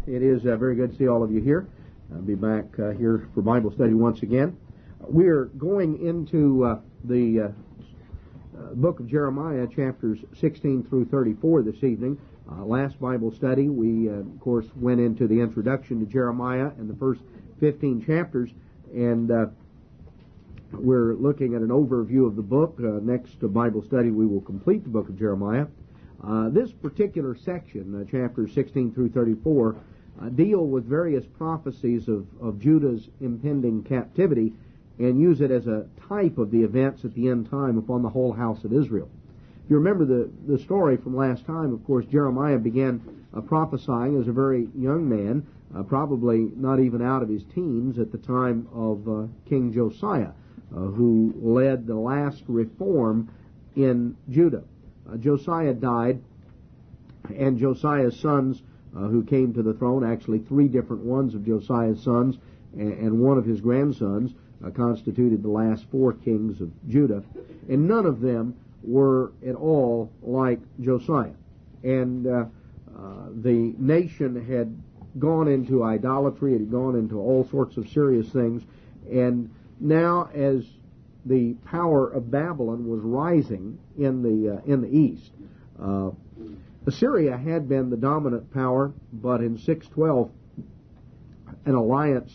It is very good to see all of you here. I'll be back here for Bible study once again. We're going into the book of Jeremiah, chapters 16 through 34 this evening. Last Bible study, we, of course, went into the introduction to Jeremiah and the first 15 chapters, and we're looking at an overview of the book. Next Bible study, we will complete the book of Jeremiah. This particular section, chapters 16 through 34, deal with various prophecies of Judah's impending captivity and use it as a type of the events at the end time upon the whole house of Israel. If you remember the story from last time, of course, Jeremiah began prophesying as a very young man, probably not even out of his teens at the time of King Josiah, who led the last reform in Judah. Josiah died, and Josiah's sons who came to the throne, actually three different ones of Josiah's sons and one of his grandsons, constituted the last four kings of Judah, and none of them were at all like Josiah. And the nation had gone into idolatry, it had gone into all sorts of serious things, and now as the power of Babylon was rising in the east, Assyria had been the dominant power, but in 612 an alliance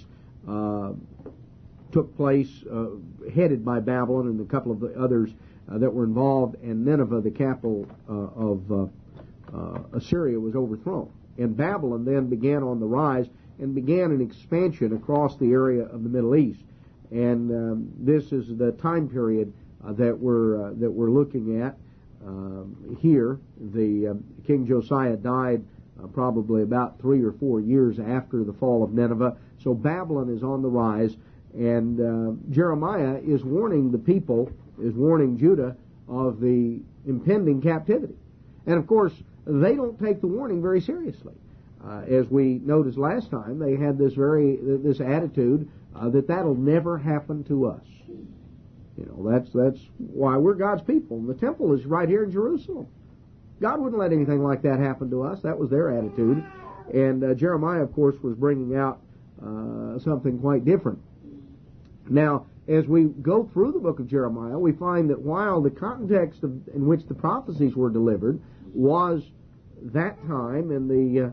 took place, headed by Babylon and a couple of the others that were involved, and Nineveh, the capital of Assyria, was overthrown. And Babylon then began on the rise and began an expansion across the area of the Middle East. And this is the time period that we're looking at here. The King Josiah died probably about 3 or 4 years after the fall of Nineveh. So Babylon is on the rise, and Jeremiah is warning the people, is warning Judah of the impending captivity. And of course, they don't take the warning very seriously. As we noticed last time, they had this attitude that that'll never happen to us. You know, that's why we're God's people. And the temple is right here in Jerusalem. God wouldn't let anything like that happen to us. That was their attitude. And Jeremiah, of course, was bringing out something quite different. Now, as we go through the book of Jeremiah, we find that while the context in which the prophecies were delivered was that time in the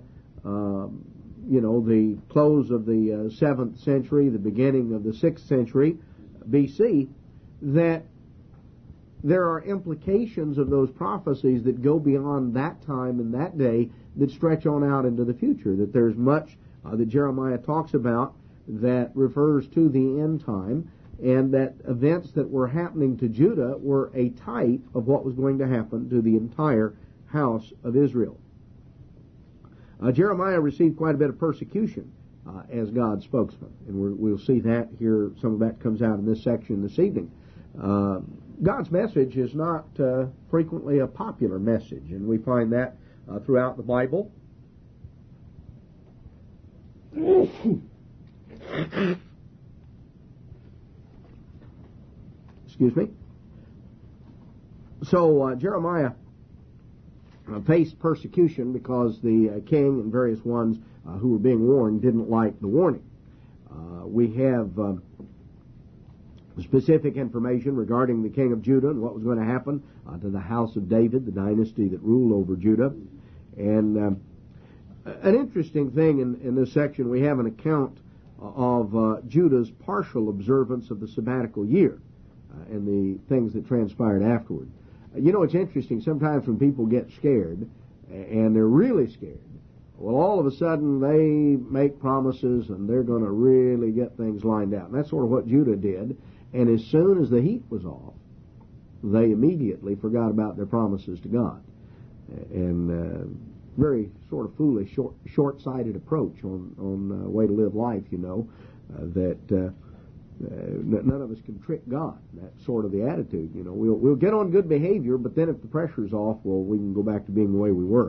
the close of the 7th century, the beginning of the 6th century BC, that there are implications of those prophecies that go beyond that time and that day that stretch on out into the future, that there's much that Jeremiah talks about that refers to the end time, and that events that were happening to Judah were a type of what was going to happen to the entire house of Israel. Jeremiah received quite a bit of persecution as God's spokesman, and we'll see that here. Some of that comes out in this section this evening. God's message is not frequently a popular message, and we find that throughout the Bible. Excuse me. So Jeremiah faced persecution because the king and various ones who were being warned didn't like the warning. We have specific information regarding the king of Judah and what was going to happen to the house of David, the dynasty that ruled over Judah. And an interesting thing in this section, we have an account of Judah's partial observance of the sabbatical year and the things that transpired afterward. You know, it's interesting, sometimes when people get scared, and they're really scared, well, all of a sudden they make promises and they're going to really get things lined out. And that's sort of what Judah did. And as soon as the heat was off, they immediately forgot about their promises to God. And very sort of foolish, short-sighted approach on way to live life, you know, that none of us can trick God. That's sort of the attitude, you know. We'll get on good behavior, but then if the pressure's off, well, we can go back to being the way we were.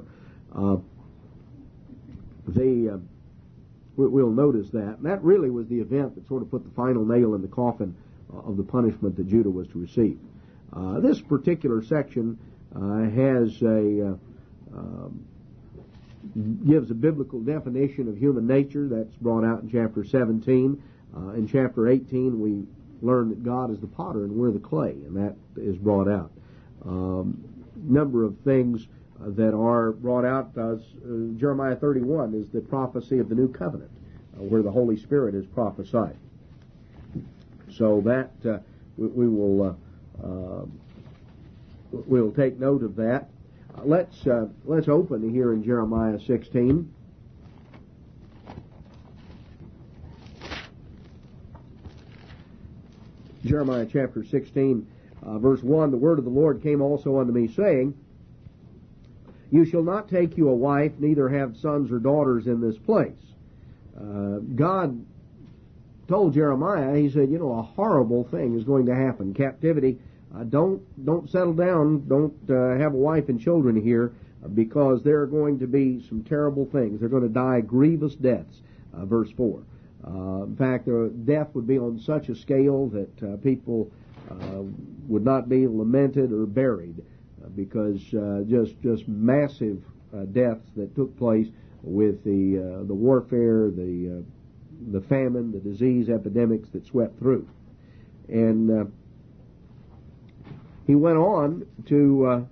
We'll notice that. And that really was the event that sort of put the final nail in the coffin of the punishment that Judah was to receive. This particular section has gives a biblical definition of human nature. That's brought out in chapter 17. In chapter 18, we learn that God is the potter and we're the clay, and that is brought out. Number of things that are brought out. Jeremiah 31 is the prophecy of the new covenant, where the Holy Spirit is prophesied. So that we'll take note of that. Let's open here in Jeremiah 16. Jeremiah chapter 16, verse 1, the word of the Lord came also unto me, saying, You shall not take you a wife, neither have sons or daughters in this place. God told Jeremiah, he said, a horrible thing is going to happen. Captivity. Don't settle down. Don't have a wife and children here, because there are going to be some terrible things. They're going to die grievous deaths. Verse 4. In fact, death would be on such a scale that people would not be lamented or buried, because just massive deaths that took place with the warfare, the famine, the disease epidemics that swept through. And he went on to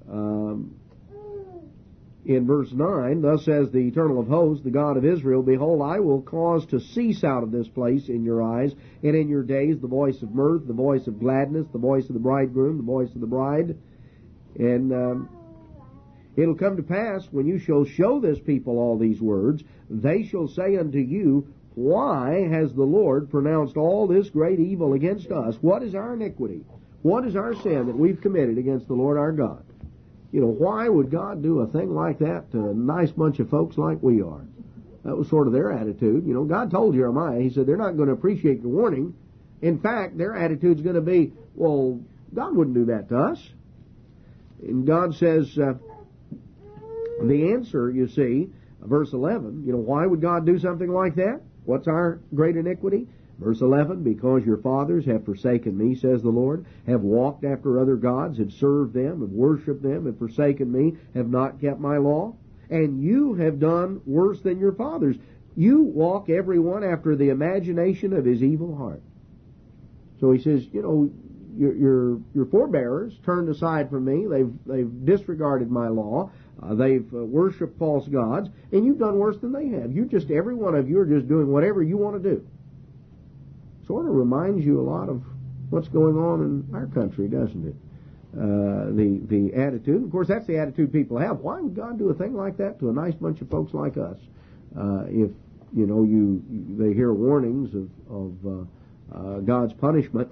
in verse 9, Thus says the Eternal of hosts, the God of Israel, Behold, I will cause to cease out of this place in your eyes, and in your days the voice of mirth, the voice of gladness, the voice of the bridegroom, the voice of the bride. And it'll come to pass, when you shall show this people all these words, they shall say unto you, Why has the Lord pronounced all this great evil against us? What is our iniquity? What is our sin that we've committed against the Lord our God? Why would God do a thing like that to a nice bunch of folks like we are? That was sort of their attitude. God told Jeremiah, he said, they're not going to appreciate your warning. In fact, their attitude's going to be, well, God wouldn't do that to us. And God says, the answer, you see, verse 11, why would God do something like that? What's our great iniquity? Verse 11, Because your fathers have forsaken me, says the Lord, have walked after other gods, have served them, have worshipped them, have forsaken me, have not kept my law. And you have done worse than your fathers. You walk every one after the imagination of his evil heart. So he says, your forebears turned aside from me. They've disregarded my law. They've worshipped false gods, and you've done worse than they have. Every one of you are just doing whatever you want to do. Sort of reminds you a lot of what's going on in our country, doesn't it? The attitude. Of course, that's the attitude people have. Why would God do a thing like that to a nice bunch of folks like us? If they hear warnings of God's punishment,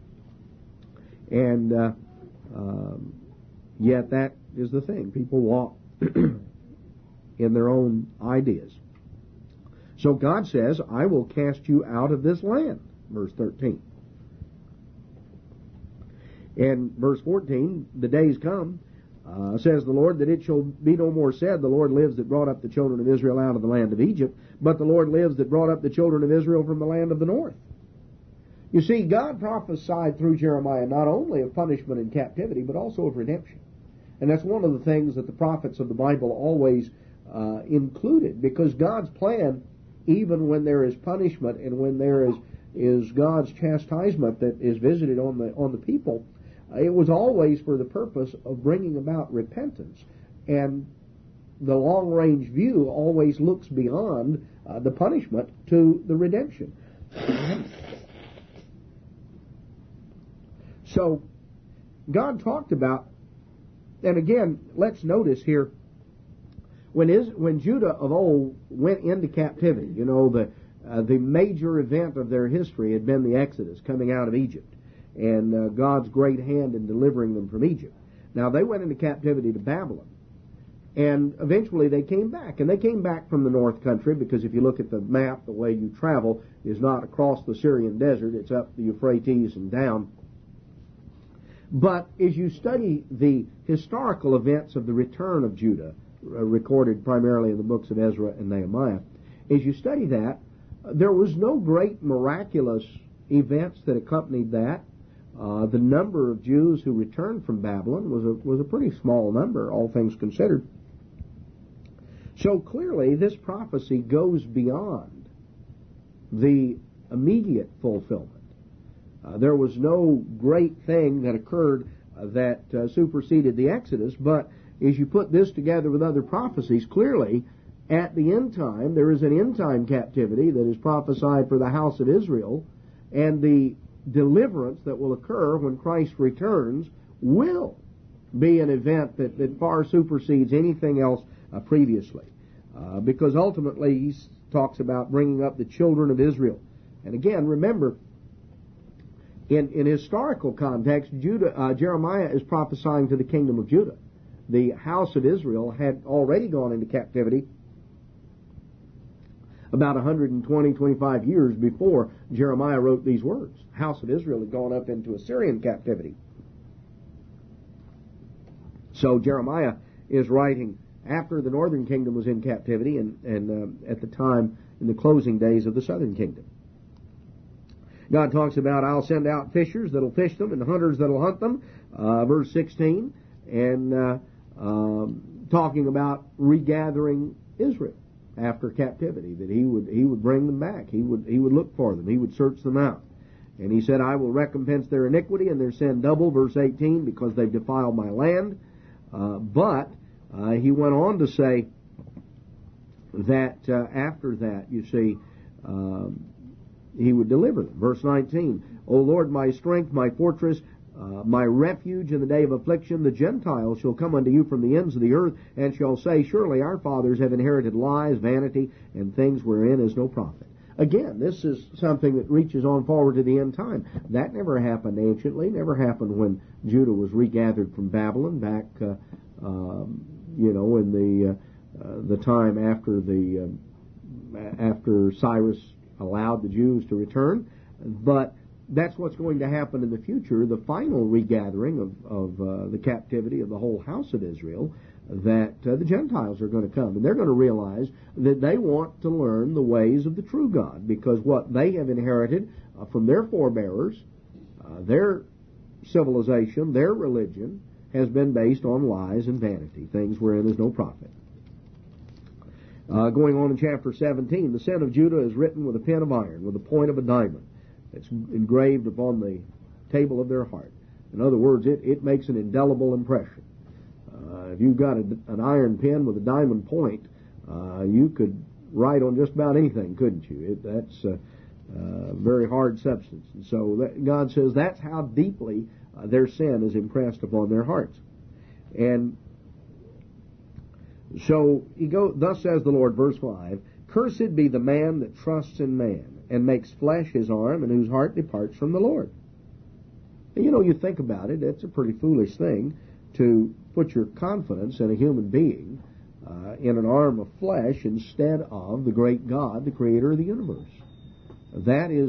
and yet that is the thing. People walk in their own ideas. So God says, I will cast you out of this land. Verse 13. And verse 14, the days come, says the Lord, that it shall be no more said, the Lord lives that brought up the children of Israel out of the land of Egypt, but the Lord lives that brought up the children of Israel from the land of the north. You see, God prophesied through Jeremiah not only of punishment and captivity, but also of redemption. And that's one of the things that the prophets of the Bible always included, because God's plan, even when there is punishment and when there is God's chastisement that is visited on the people, it was always for the purpose of bringing about repentance. And the long-range view always looks beyond the punishment to the redemption. So God talked about, and again, let's notice here, when Judah of old went into captivity, the major event of their history had been the Exodus, coming out of Egypt, and God's great hand in delivering them from Egypt. Now, they went into captivity to Babylon, and eventually they came back, and they came back from the north country, because if you look at the map, the way you travel is not across the Syrian desert, it's up the Euphrates and down. But as you study the historical events of the return of Judah, recorded primarily in the books of Ezra and Nehemiah, as you study that, there was no great miraculous events that accompanied that. The number of Jews who returned from Babylon was a pretty small number, all things considered. So clearly this prophecy goes beyond the immediate fulfillment. There was no great thing that occurred that superseded the Exodus, but as you put this together with other prophecies, clearly at the end time there is an end time captivity that is prophesied for the house of Israel, and the deliverance that will occur when Christ returns will be an event that far supersedes anything else previously. Because ultimately he talks about bringing up the children of Israel. And again, remember, in historical context, Jeremiah is prophesying to the kingdom of Judah. The house of Israel had already gone into captivity about 125 years before Jeremiah wrote these words. The house of Israel had gone up into Assyrian captivity. So Jeremiah is writing after the northern kingdom was in captivity and at the time in the closing days of the southern kingdom. God talks about, I'll send out fishers that'll fish them and hunters that'll hunt them, verse 16, and talking about regathering Israel after captivity, that he would bring them back. He would look for them. He would search them out. And he said, I will recompense their iniquity and their sin double, verse 18, because they've defiled my land. But he went on to say that after that, you see, he would deliver them. Verse 19, O Lord, my strength, my fortress, my refuge in the day of affliction, the Gentiles shall come unto you from the ends of the earth, and shall say, surely our fathers have inherited lies, vanity, and things wherein is no profit. Again, this is something that reaches on forward to the end time. That never happened anciently, never happened when Judah was regathered from Babylon back, in the time after Cyrus allowed the Jews to return. But that's what's going to happen in the future, the final regathering of the captivity of the whole house of Israel, that the Gentiles are going to come. And they're going to realize that they want to learn the ways of the true God, because what they have inherited from their forebearers, their civilization, their religion, has been based on lies and vanity, things wherein is no profit. Going on in chapter 17, the sin of Judah is written with a pen of iron, with the point of a diamond. It's engraved upon the table of their heart. In other words, it makes an indelible impression. If you've got an iron pen with a diamond point, you could write on just about anything, couldn't you? That's a very hard substance. And so God says that's how deeply their sin is impressed upon their hearts. And so thus says the Lord, verse 5, cursed be the man that trusts in man, and makes flesh his arm, and whose heart departs from the Lord. And you think about it, it's a pretty foolish thing to put your confidence in a human being, in an arm of flesh, instead of the great God, the creator of the universe. That is,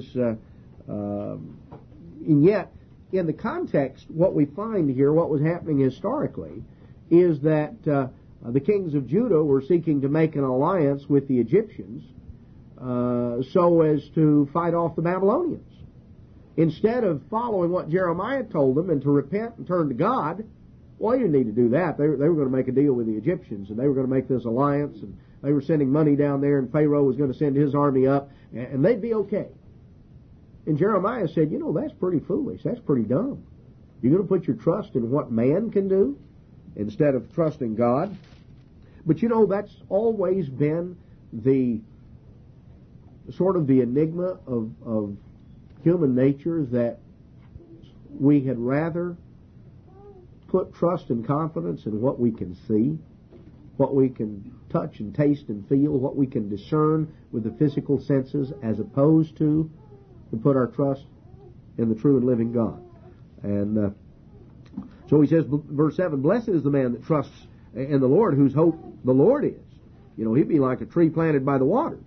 and yet, in the context, what we find here, what was happening historically, is that the kings of Judah were seeking to make an alliance with the Egyptians so as to fight off the Babylonians. Instead of following what Jeremiah told them and to repent and turn to God, well, you didn't need to do that. They were going to make a deal with the Egyptians, and they were going to make this alliance, and they were sending money down there, and Pharaoh was going to send his army up, and they'd be okay. And Jeremiah said, that's pretty foolish. That's pretty dumb. You're going to put your trust in what man can do instead of trusting God. But that's always been the sort of the enigma of human nature, that we had rather put trust and confidence in what we can see, what we can touch and taste and feel, what we can discern with the physical senses, as opposed to put our trust in the true and living God. And so he says, verse 7, blessed is the man that trusts in the Lord, whose hope the Lord is. He'd be like a tree planted by the waters.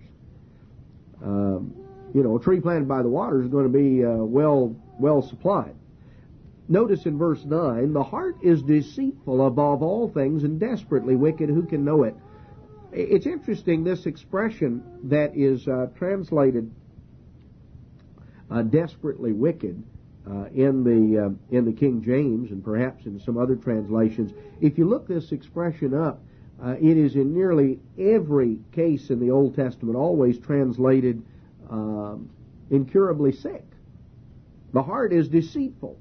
A tree planted by the waters is going to be well supplied. Notice in verse 9, the heart is deceitful above all things and desperately wicked. Who can know it? It's interesting, this expression that is translated desperately wicked in the King James, and perhaps in some other translations. If you look this expression up, it is in nearly every case in the Old Testament always translated incurably sick. The heart is deceitful.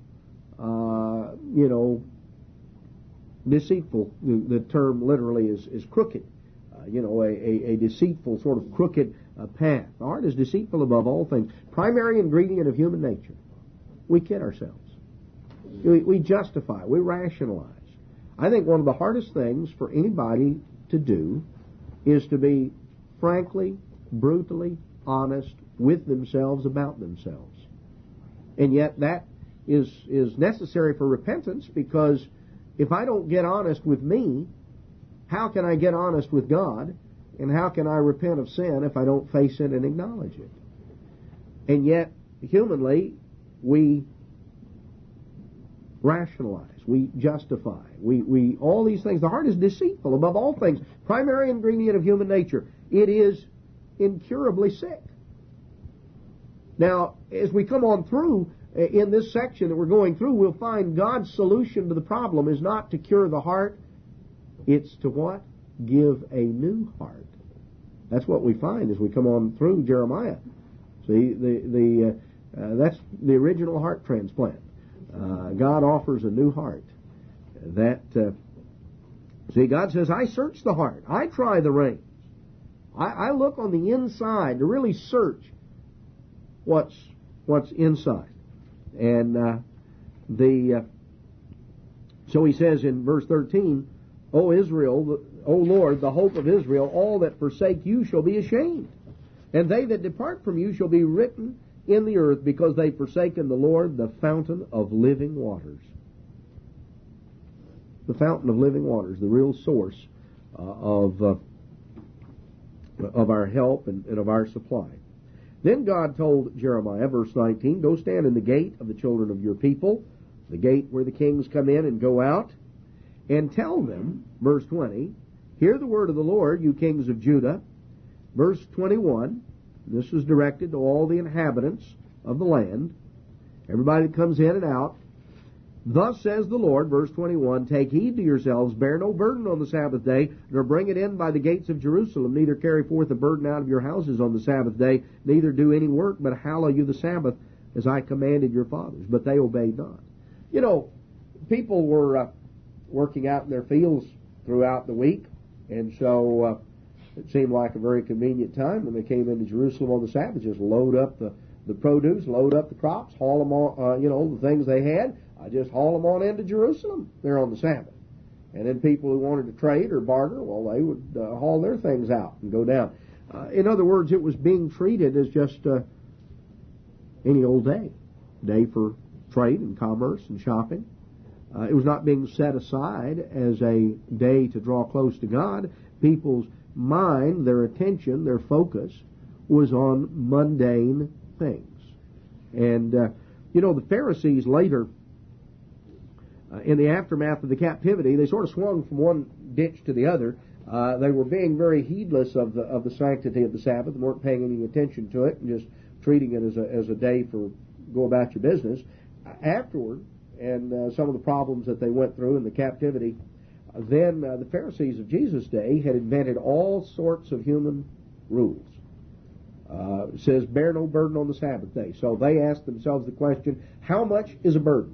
Deceitful, the term literally is crooked. A deceitful sort of crooked path. The heart is deceitful above all things. Primary ingredient of human nature. We kid ourselves. We justify. We rationalize. I think one of the hardest things for anybody to do is to be frankly, brutally honest with themselves about themselves. And yet that is necessary for repentance, because if I don't get honest with me, how can I get honest with God? And how can I repent of sin if I don't face it and acknowledge it? And yet, humanly, we rationalize, we justify, we all these things. The heart is deceitful above all things. Primary ingredient of human nature. It is incurably sick. Now, as we come on through in this section that we're going through, we'll find God's solution to the problem is not to cure the heart. It's to what? Give a new heart. That's what we find as we come on through Jeremiah. See, that's the original heart transplant. God offers a new heart. See, God says, I search the heart. I try the reins. I look on the inside to really search what's inside. And so he says in verse 13, O Israel, O Lord, the hope of Israel, all that forsake you shall be ashamed. And they that depart from you shall be written in the earth, because they've forsaken the Lord, the fountain of living waters. The fountain of living waters, the real source of our help and of our supply. Then God told Jeremiah, verse 19, Go stand in the gate of the children of your people, the gate where the kings come in and go out, and tell them, verse 20, Hear the word of the Lord, you kings of Judah. Verse 21, this is directed to all the inhabitants of the land, everybody that comes in and out. Thus says the Lord, verse 21, Take heed to yourselves, bear no burden on the Sabbath day, nor bring it in by the gates of Jerusalem, neither carry forth a burden out of your houses on the Sabbath day, neither do any work, but hallow you the Sabbath, as I commanded your fathers. But they obeyed not. You know, people were working out in their fields throughout the week, and so it seemed like a very convenient time when they came into Jerusalem on the Sabbath, just load up the produce, load up the crops, haul them on, the things they had, just haul them on into Jerusalem there on the Sabbath. And then people who wanted to trade or barter, well, they would haul their things out and go down. In other words, it was being treated as just any old day for trade and commerce and shopping. It was not being set aside as a day to draw close to God. People's mind, their attention, their focus was on mundane things. And, the Pharisees later, in the aftermath of the captivity, they sort of swung from one ditch to the other. They were being very heedless of the sanctity of the Sabbath and weren't paying any attention to it and just treating it as a day for go about your business. Afterward, and some of the problems that they went through in the captivity, then the Pharisees of Jesus' day had invented all sorts of human rules. It says, bear no burden on the Sabbath day. So they asked themselves the question, how much is a burden?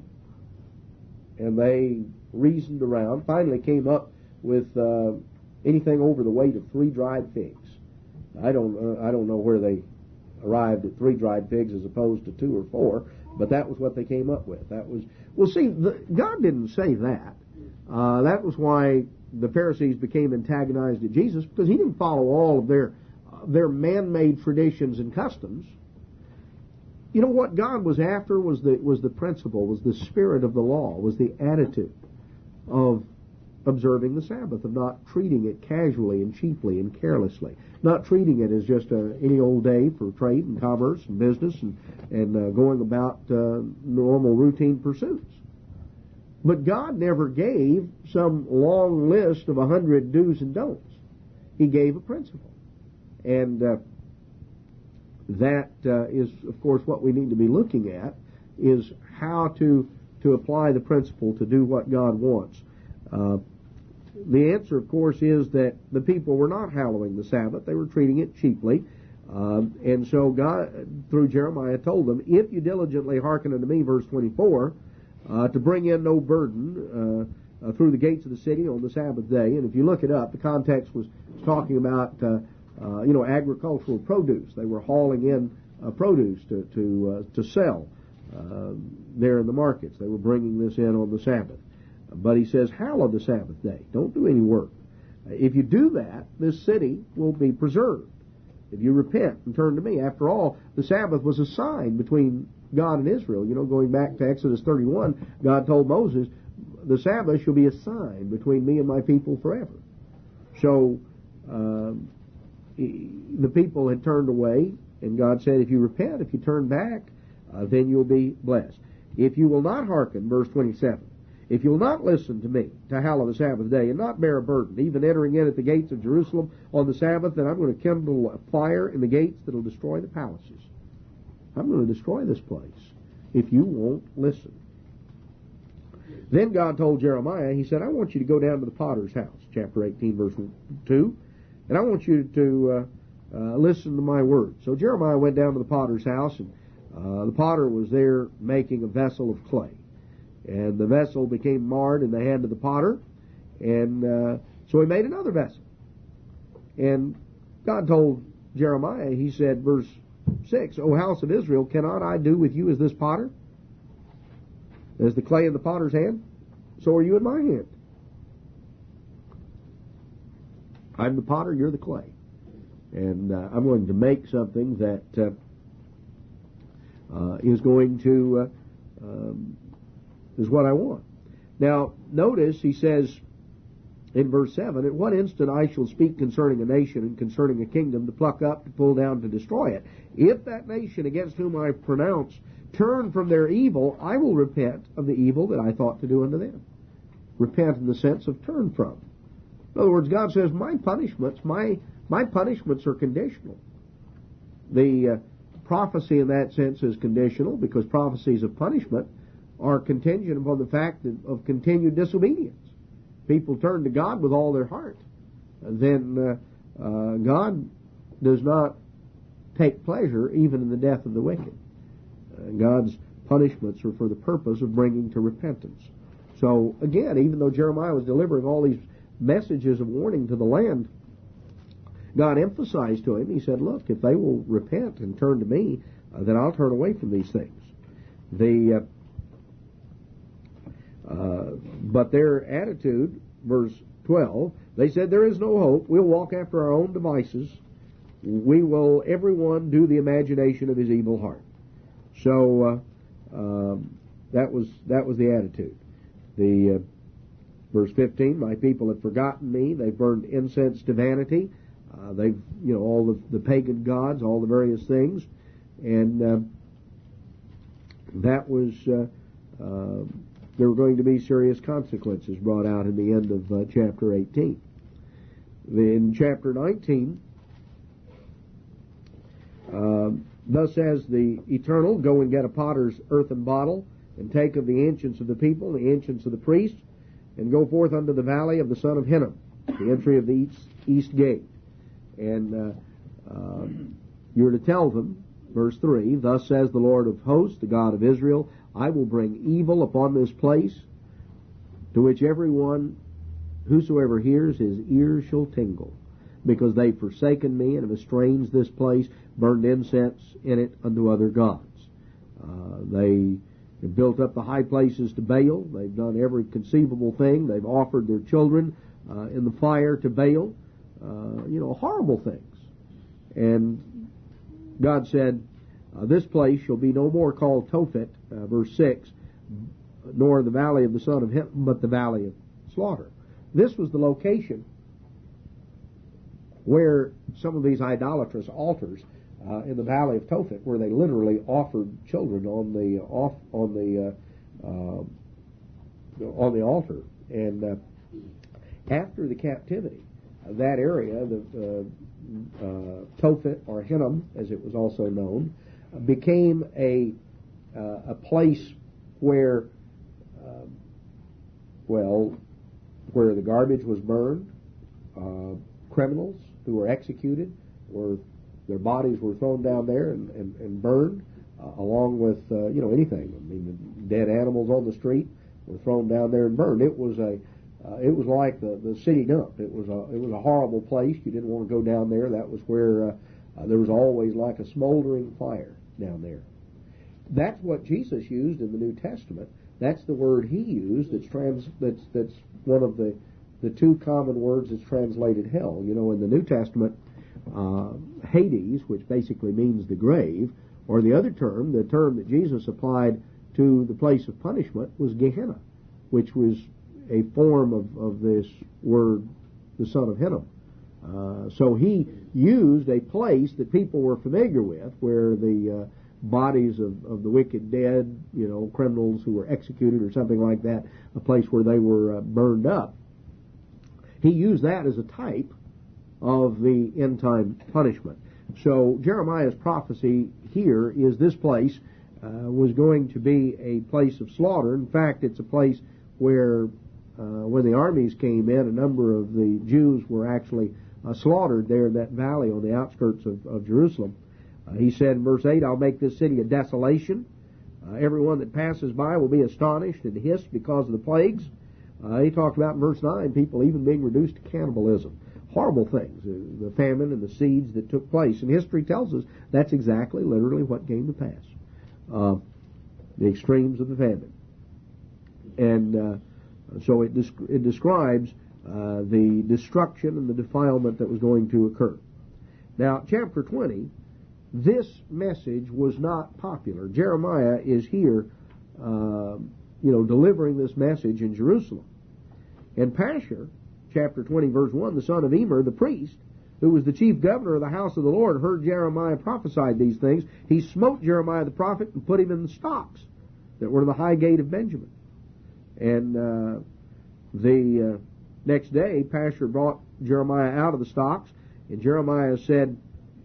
And they reasoned around, finally came up with anything over the weight of 3 dried figs. I don't know where they arrived at 3 dried figs as opposed to 2 or 4, but that was what they came up with. That was God didn't say that. That was why the Pharisees became antagonized at Jesus, because he didn't follow all of their man-made traditions and customs. You know what God was after was the principle, was the spirit of the law, was the attitude of observing the Sabbath, of not treating it casually and cheaply and carelessly, not treating it as just any old day for trade and commerce and business and going about normal routine pursuits. But God never gave some long list of 100 do's and don'ts. He gave a principle. And that is, of course, what we need to be looking at, is how to apply the principle to do what God wants. The answer, of course, is that the people were not hallowing the Sabbath. They were treating it cheaply. And so God, through Jeremiah, told them, if you diligently hearken unto me, verse 24, to bring in no burden through the gates of the city on the Sabbath day. And if you look it up, the context was talking about, agricultural produce. They were hauling in produce to sell there in the markets. They were bringing this in on the Sabbath. But he says, hallow the Sabbath day. Don't do any work. If you do that, this city will be preserved. If you repent and turn to me. After all, the Sabbath was a sign between God and Israel. You know, going back to Exodus 31, God told Moses, the Sabbath shall be a sign between me and my people forever. So, the people had turned away, and God said, if you repent, if you turn back, then you'll be blessed. If you will not hearken, verse 27, if you will not listen to me to hallow the Sabbath day and not bear a burden, even entering in at the gates of Jerusalem on the Sabbath, then I'm going to kindle a fire in the gates that will destroy the palaces. I'm going to destroy this place if you won't listen. Then God told Jeremiah, he said, I want you to go down to the potter's house, chapter 18, verse 2, and I want you to listen to my word. So Jeremiah went down to the potter's house, and the potter was there making a vessel of clay. And the vessel became marred in the hand of the potter, and so he made another vessel. And God told Jeremiah, he said, verse 6, O house of Israel, cannot I do with you as this potter? As the clay in the potter's hand, so are you in my hand. I'm the potter, you're the clay. And I'm going to make something that is going to... is what I want. Now, notice he says in verse 7, at what instant I shall speak concerning a nation and concerning a kingdom to pluck up, to pull down, to destroy it. If that nation against whom I pronounce turn from their evil, I will repent of the evil that I thought to do unto them. Repent in the sense of turn from. In other words, God says, my punishments are conditional. The prophecy in that sense is conditional because prophecies of punishment are contingent upon the fact of continued disobedience. People turn to God with all their heart. Then God does not take pleasure even in the death of the wicked. God's punishments are for the purpose of bringing to repentance. So again, even though Jeremiah was delivering all these messages of warning to the land, God emphasized to him, he said, look, if they will repent and turn to me, then I'll turn away from these things. But their attitude, verse 12, they said, there is no hope. We'll walk after our own devices. We will, everyone, do the imagination of his evil heart. So that was the attitude. Verse 15, my people have forgotten me. They've burned incense to vanity. They've, all the pagan gods, all the various things. And that was... there were going to be serious consequences brought out in the end of chapter 18. In chapter 19, thus says the Eternal, go and get a potter's earthen bottle, and take of the ancients of the people, the ancients of the priests, and go forth unto the valley of the son of Hinnom, the entry of the east gate. And you're to tell them, verse 3, thus says the Lord of hosts, the God of Israel, I will bring evil upon this place, to which everyone, whosoever hears, his ears shall tingle, because they've forsaken me and have estranged this place, burned incense in it unto other gods. They have built up the high places to Baal. They've done every conceivable thing. They've offered their children in the fire to Baal. Horrible things. And God said, this place shall be no more called Tophet, verse 6, nor the valley of the son of Hinnom, but the valley of slaughter. This was the location where some of these idolatrous altars in the valley of Tophet, where they literally offered children on the altar. And after the captivity, that area, the Tophet or Hinnom, as it was also known, became a place where, where the garbage was burned, criminals who were executed, or their bodies were thrown down there and burned, along with anything. I mean, the dead animals on the street were thrown down there and burned. It was like the city dump. It was a horrible place. You didn't want to go down there. That was where there was always like a smoldering fire down there. That's what Jesus used in the New Testament. That's the word he used. That's one of the two common words that's translated hell. You know, in the New Testament, Hades, which basically means the grave, or the other term, the term that Jesus applied to the place of punishment, was Gehenna, which was a form of this word, the son of Hinnom. So he used a place that people were familiar with, where the bodies of the wicked dead, criminals who were executed or something like that, a place where they were burned up. He used that as a type of the end-time punishment. So Jeremiah's prophecy here is this place was going to be a place of slaughter. In fact, it's a place where when the armies came in, a number of the Jews were actually slaughtered there in that valley on the outskirts of Jerusalem. He said in verse 8, I'll make this city a desolation. Everyone that passes by will be astonished and hissed because of the plagues. He talked about in verse 9 people even being reduced to cannibalism. Horrible things, the famine and the siege that took place. And history tells us that's exactly, literally, what came to pass. The extremes of the famine. And so it describes the destruction and the defilement that was going to occur. Now, chapter 20, this message was not popular. Jeremiah is here, delivering this message in Jerusalem. And Pashur, chapter 20, verse 1, the son of Emer, the priest, who was the chief governor of the house of the Lord, heard Jeremiah prophesy these things. He smote Jeremiah the prophet and put him in the stocks that were in the high gate of Benjamin. And the next day, Pashur brought Jeremiah out of the stocks, and Jeremiah said,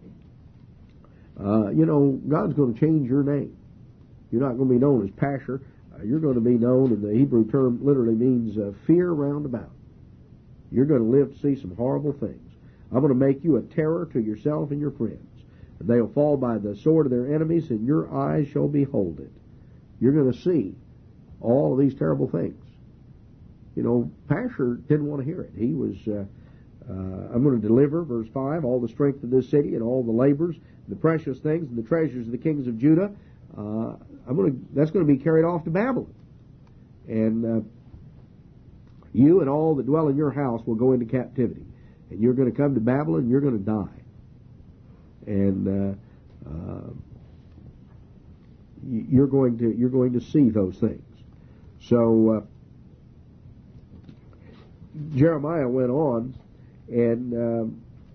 God's going to change your name. You're not going to be known as Pashur. You're going to be known, and the Hebrew term literally means fear round about. You're going to live to see some horrible things. I'm going to make you a terror to yourself and your friends. And they'll fall by the sword of their enemies, and your eyes shall behold it. You're going to see all of these terrible things. Pashur didn't want to hear it. He was, I'm going to deliver, verse 5, all the strength of this city and all the labors, the precious things and the treasures of the kings of Judah. That's going to be carried off to Babylon. And you and all that dwell in your house will go into captivity. And you're going to come to Babylon and you're going to die. And you're going to see those things. So Jeremiah went on, and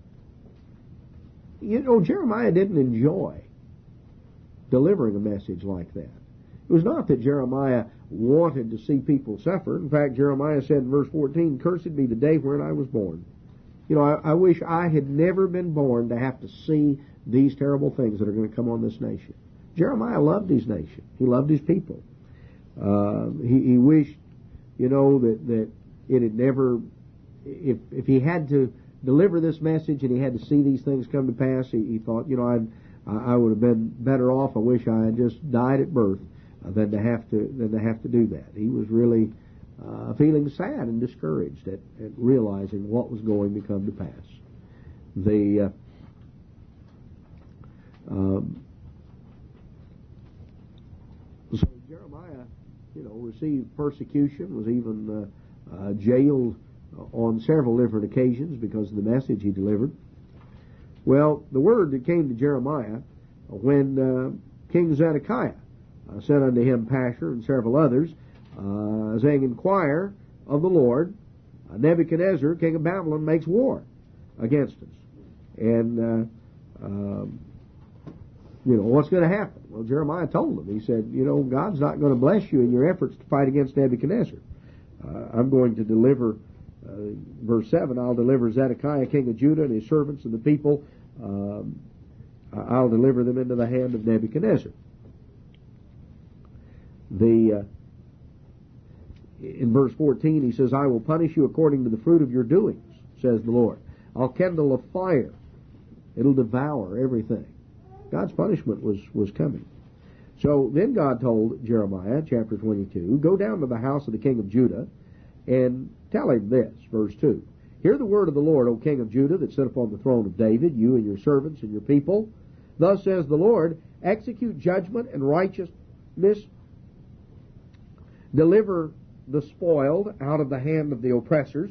Jeremiah didn't enjoy delivering a message like that. It was not that Jeremiah wanted to see people suffer. In fact, Jeremiah said in verse 14, "Cursed be the day wherein I was born." I wish I had never been born to have to see these terrible things that are going to come on this nation. Jeremiah loved his nation. He loved his people. He wished, that it had never, if he had to deliver this message and he had to see these things come to pass, he thought, I would have been better off. I wish I had just died at birth than to have to do that. He was really feeling sad and discouraged at realizing what was going to come to pass. So Jeremiah, received persecution, was even jailed on several different occasions because of the message he delivered. Well, the word that came to Jeremiah when King Zedekiah sent unto him Pashur and several others, saying, "Inquire of the Lord, Nebuchadnezzar, king of Babylon, makes war against us." And, what's going to happen? Well, Jeremiah told them. He said, God's not going to bless you in your efforts to fight against Nebuchadnezzar. I'm going to deliver, verse 7, I'll deliver Zedekiah, king of Judah, and his servants and the people. I'll deliver them into the hand of Nebuchadnezzar. in verse 14, he says, I will punish you according to the fruit of your doings, says the Lord. I'll kindle a fire. It'll devour everything. God's punishment was coming. So then God told Jeremiah, chapter 22, go down to the house of the king of Judah and tell him this, verse 2. Hear the word of the Lord, O king of Judah, that sit upon the throne of David, you and your servants and your people. Thus says the Lord, execute judgment and righteousness, deliver the spoiled out of the hand of the oppressors.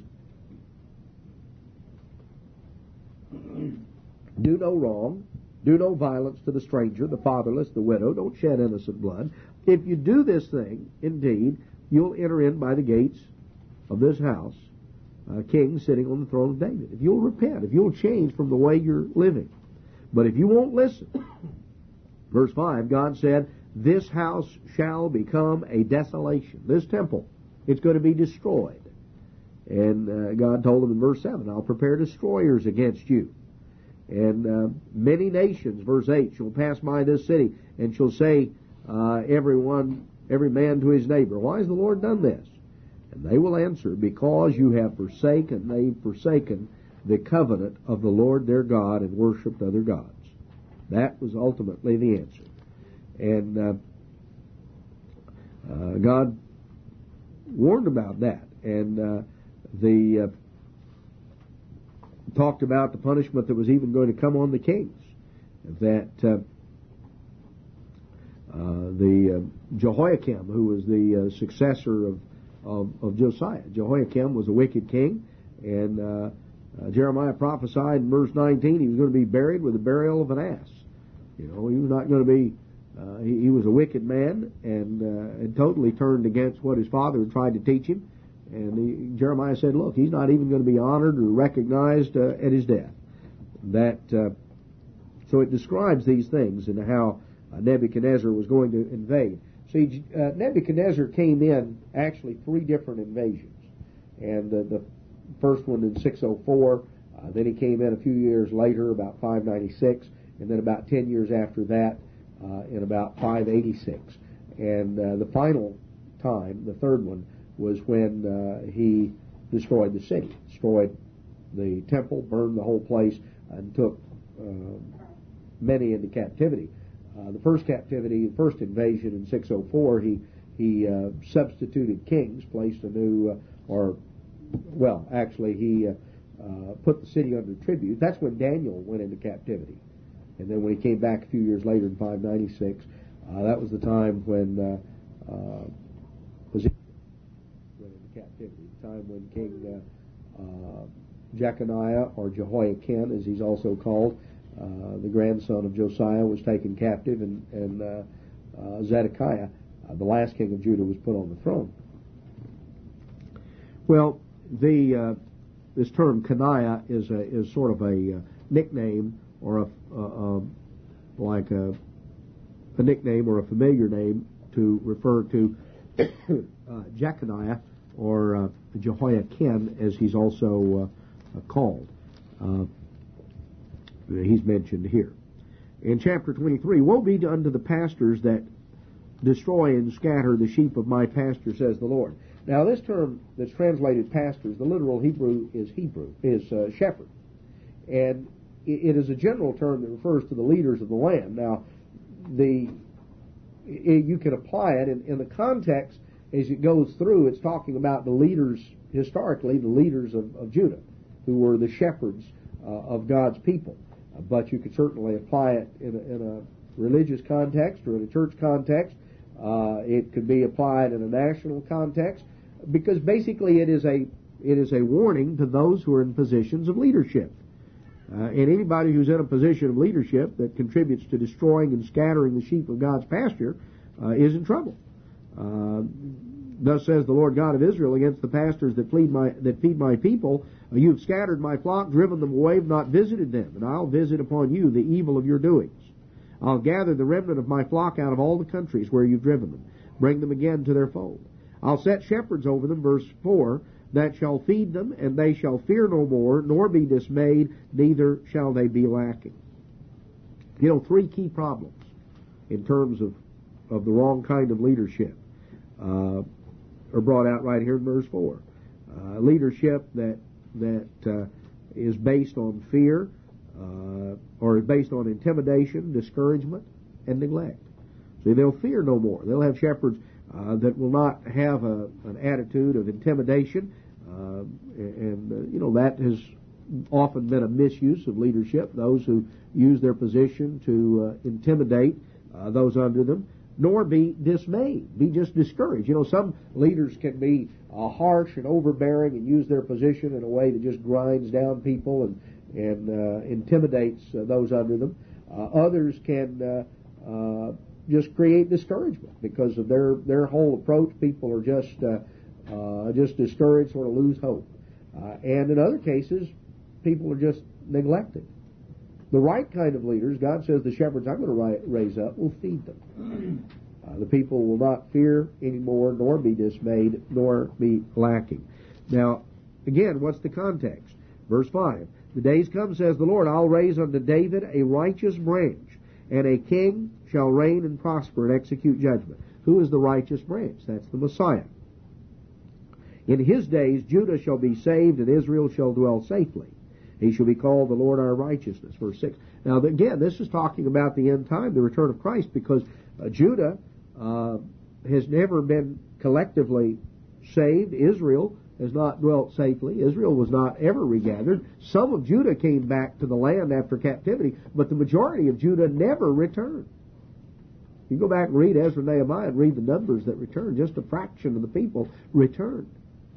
Do no wrong. Do no violence to the stranger, the fatherless, the widow. Don't shed innocent blood. If you do this thing, indeed, you'll enter in by the gates of this house, king sitting on the throne of David. If you'll repent, if you'll change from the way you're living. But if you won't listen, verse 5, God said, this house shall become a desolation. This temple, it's going to be destroyed. And God told him in verse 7, I'll prepare destroyers against you. And many nations, verse 8, shall pass by this city and shall say, every man to his neighbor, why has the Lord done this? And they will answer, because you have they've forsaken the covenant of the Lord their God and worshipped other gods. That was ultimately the answer. And God warned about that. And talked about the punishment that was even going to come on the kings. That the Jehoiakim, who was the successor of Josiah. Jehoiakim was a wicked king, and Jeremiah prophesied in verse 19 he was going to be buried with the burial of an ass. You know, he was not going to be. He was a wicked man and totally turned against what his father had tried to teach him. And Jeremiah said, look, he's not even going to be honored or recognized at his death. So it describes these things and how Nebuchadnezzar was going to invade. See, Nebuchadnezzar came in actually 3 different invasions. And the first one in 604, then he came in a few years later, about 596, and then about 10 years after that, in about 586. And the final time, the third one, was when he destroyed the city, destroyed the temple, burned the whole place, and took many into captivity. The first captivity, the first invasion in 604, he substituted kings, placed a new, he put the city under tribute. That's when Daniel went into captivity. And then when he came back a few years later in 596, that was the time when captivity, the time when King Jeconiah, or Jehoiakim, as he's also called, the grandson of Josiah, was taken captive, and Zedekiah, the last king of Judah, was put on the throne. Well, this term Coniah is sort of a nickname, or a nickname or a familiar name to refer to Jeconiah, or Jehoiakim, as he's also called. He's mentioned here. In chapter 23, woe be unto the pastors that destroy and scatter the sheep of my pasture, says the Lord. Now, this term that's translated pastors, the literal Hebrew is shepherd. And it is a general term that refers to the leaders of the land. Now, you can apply it in the context. As it goes through, it's talking about the leaders, historically, the leaders of Judah, who were the shepherds of God's people. But you could certainly apply it in a religious context or in a church context. It could be applied in a national context, because basically it is a warning to those who are in positions of leadership. And anybody who's in a position of leadership that contributes to destroying and scattering the sheep of God's pasture is in trouble. Thus says the Lord God of Israel against the pastors that feed my people, you've scattered my flock, driven them away, not visited them, and I'll visit upon you the evil of your doings. I'll gather the remnant of my flock out of all the countries where you've driven them, bring them again to their fold. I'll set shepherds over them, verse 4, that shall feed them, and they shall fear no more, nor be dismayed, neither shall they be lacking. 3 key problems in terms of the wrong kind of leadership. are brought out right here in verse 4. Leadership that is based on fear, or is based on intimidation, discouragement, and neglect. See, they'll fear no more. They'll have shepherds that will not have an attitude of intimidation, that has often been a misuse of leadership. Those who use their position to intimidate those under them, nor be dismayed, be just discouraged. Some leaders can be harsh and overbearing and use their position in a way that just grinds down people and intimidates those under them. Others can just create discouragement because of their whole approach. People are just discouraged, sort of lose hope. And in other cases, people are just neglected. The right kind of leaders, God says, the shepherds I'm going to raise up will feed them. The people will not fear anymore, nor be dismayed, nor be lacking. Now, again, what's the context? Verse 5. The days come, says the Lord, I'll raise unto David a righteous branch, and a king shall reign and prosper and execute judgment. Who is the righteous branch? That's the Messiah. In his days Judah shall be saved, and Israel shall dwell safely. He shall be called the Lord our righteousness. Verse 6. Now, again, this is talking about the end time, the return of Christ, because Judah has never been collectively saved. Israel has not dwelt safely. Israel was not ever regathered. Some of Judah came back to the land after captivity, but the majority of Judah never returned. You go back and read Ezra and Nehemiah and read the numbers that returned. Just a fraction of the people returned.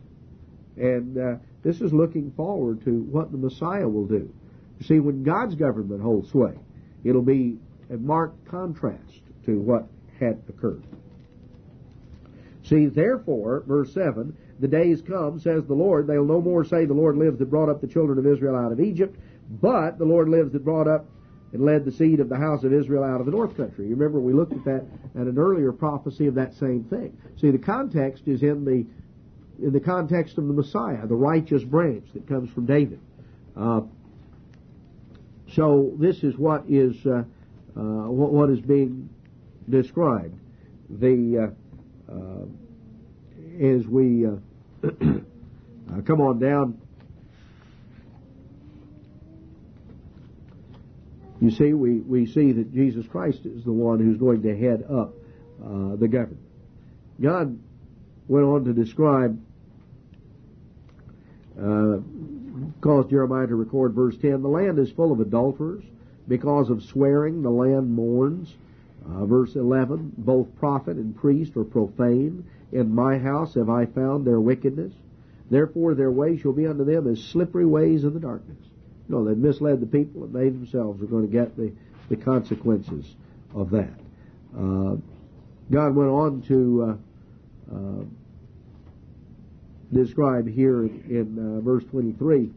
And this is looking forward to what the Messiah will do. You see, when God's government holds sway, it'll be a marked contrast to what had occurred. See, therefore, verse 7, the days come, says the Lord, they'll no more say the Lord lives that brought up the children of Israel out of Egypt, but the Lord lives that brought up and led the seed of the house of Israel out of the north country. You remember we looked at that at an earlier prophecy of that same thing. See, the context is in the context of the Messiah, the righteous branch that comes from David. So this is what is being described. As we come on down, you see, we see that Jesus Christ is the one who's going to head up the government. God went on to describe, caused Jeremiah to record verse 10, the land is full of adulterers. Because of swearing, the land mourns. Verse 11, both prophet and priest are profane. In my house have I found their wickedness. Therefore their way shall be unto them as slippery ways of the darkness. They've misled the people, and they themselves are going to get the consequences of that. God went on to describe here in verse 23,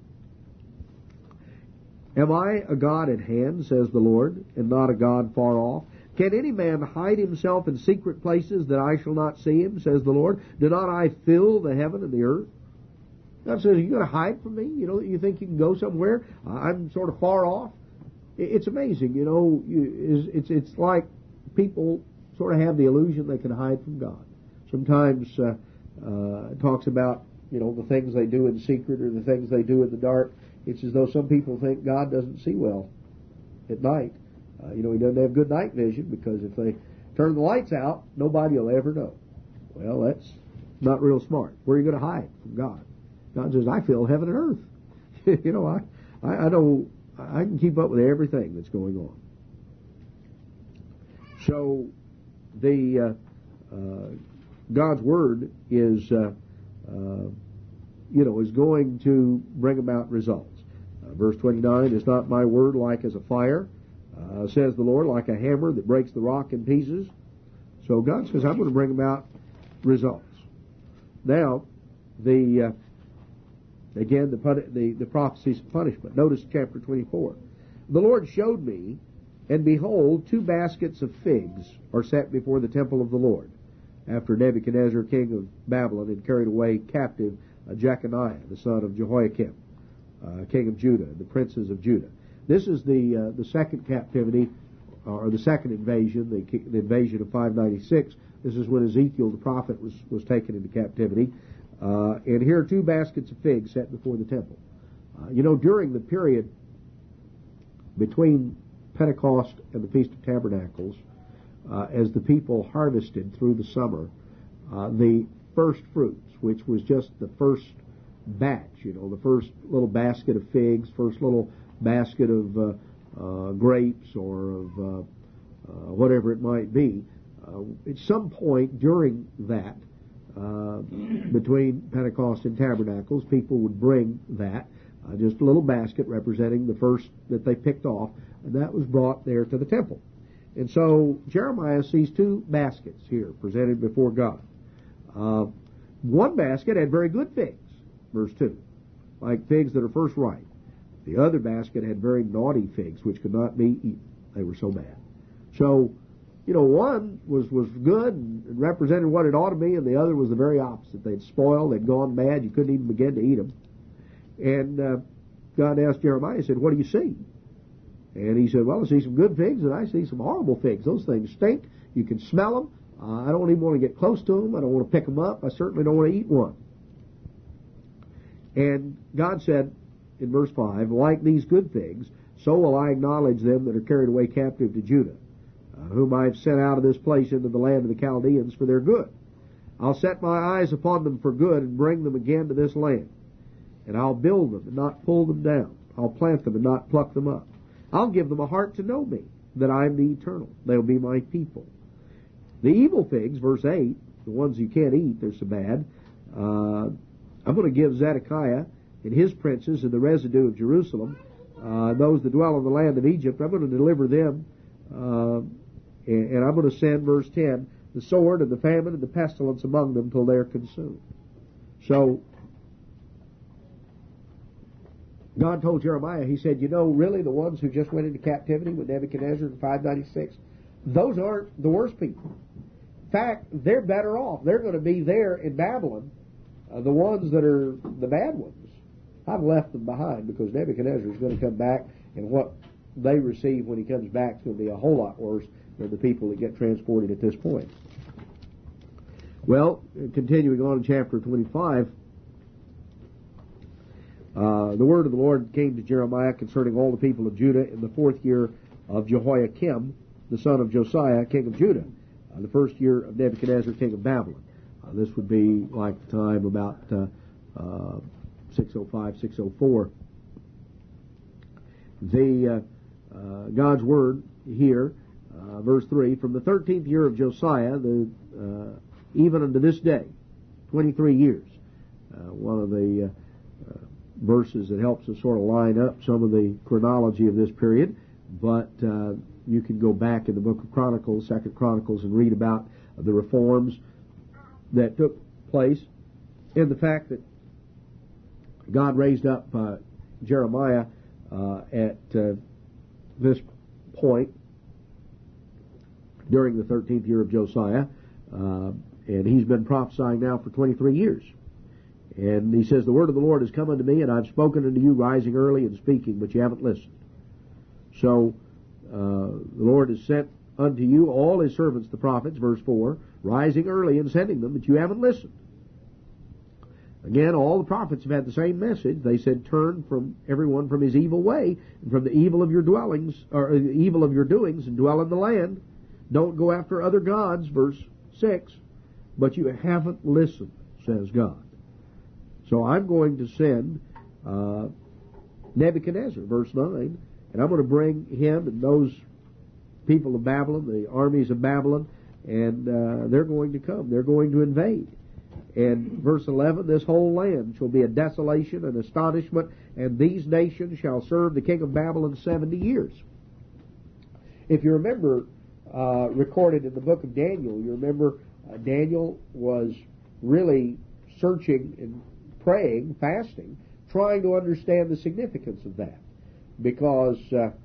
Am I a God at hand, says the Lord, and not a God far off? Can any man hide himself in secret places that I shall not see him, says the Lord? Do not I fill the heaven and the earth? God says, are you going to hide from me? You think you can go somewhere? I'm sort of far off. It's amazing, it's like people sort of have the illusion they can hide from God. Sometimes it talks about, the things they do in secret or the things they do in the dark. It's as though some people think God doesn't see well at night. He doesn't have good night vision, because if they turn the lights out, nobody will ever know. Well, that's not real smart. Where are you going to hide from God? God says, I fill heaven and earth. I know I can keep up with everything that's going on. So God's word is going to bring about results. Verse 29, is not my word like as a fire, says the Lord, like a hammer that breaks the rock in pieces? So God says, I'm going to bring about results. Now, the prophecies of punishment. Notice chapter 24. The Lord showed me, and behold, 2 baskets of figs are set before the temple of the Lord, after Nebuchadnezzar, king of Babylon, had carried away captive Jeconiah, the son of Jehoiakim, king of Judah, the princes of Judah. This is the second captivity, or the second invasion, the invasion of 596, This is when Ezekiel the prophet was taken into captivity. And here are 2 baskets of figs set before the temple. During the period between Pentecost and the Feast of Tabernacles, as the people harvested through the summer, the first fruits, which was just the first batch, the first little basket of figs, first little basket of grapes or of whatever it might be, at some point during that, between Pentecost and Tabernacles, people would bring that, just a little basket representing the first that they picked off, and that was brought there to the temple. And so Jeremiah sees 2 baskets here presented before God. One basket had very good figs, verse 2, like figs that are first ripe. The other basket had very naughty figs, which could not be eaten. They were so bad. So, one was good and represented what it ought to be, and the other was the very opposite. They'd spoiled, they'd gone bad, you couldn't even begin to eat them. And God asked Jeremiah, he said, what do you see? And he said, well, I see some good figs, and I see some horrible figs. Those things stink. You can smell them. I don't even want to get close to them. I don't want to pick them up. I certainly don't want to eat one. And God said in verse 5, like these good figs, so will I acknowledge them that are carried away captive to Judah, whom I have sent out of this place into the land of the Chaldeans for their good. I'll set my eyes upon them for good and bring them again to this land. And I'll build them and not pull them down. I'll plant them and not pluck them up. I'll give them a heart to know me, that I am the Eternal. They'll be my people. The evil figs, verse 8, the ones you can't eat, they're so bad, I'm going to give Zedekiah and his princes and the residue of Jerusalem, those that dwell in the land of Egypt, I'm going to deliver them, and I'm going to send, verse 10, the sword and the famine and the pestilence among them till they're consumed. So, God told Jeremiah, he said, really the ones who just went into captivity with Nebuchadnezzar in 596, those aren't the worst people. In fact, they're better off. They're going to be there in Babylon. The ones that are the bad ones, I've left them behind because Nebuchadnezzar is going to come back, and what they receive when he comes back is going to be a whole lot worse than the people that get transported at this point. Well, continuing on in chapter 25, the word of the Lord came to Jeremiah concerning all the people of Judah in the 4th year of Jehoiakim, the son of Josiah, king of Judah, the 1st year of Nebuchadnezzar, king of Babylon. This would be like the time about 605, 604. God's word here, verse 3, from the 13th year of Josiah, even unto this day, 23 years. One of the verses that helps us sort of line up some of the chronology of this period, but you can go back in the book of Chronicles, 2nd Chronicles, and read about the reforms that took place, and the fact that God raised up Jeremiah at this point during the 13th year of Josiah, and he's been prophesying now for 23 years. And he says, the word of the Lord has come unto me, and I've spoken unto you rising early and speaking, but you haven't listened. So the Lord has sent unto you all his servants, the prophets, verse 4, rising early and sending them, but you haven't listened. Again, all the prophets have had the same message. They said, turn from everyone from his evil way, and from the evil of your dwellings, or the evil of your doings, and dwell in the land. Don't go after other gods, verse 6, but you haven't listened, says God. So I'm going to send Nebuchadnezzar, verse 9, and I'm going to bring him and those people of Babylon, the armies of Babylon, and they're going to come. They're going to invade. And verse 11, this whole land shall be a desolation and astonishment, and these nations shall serve the king of Babylon 70 years. If you remember, recorded in the book of Daniel, you remember Daniel was really searching and praying, fasting, trying to understand the significance of that. Because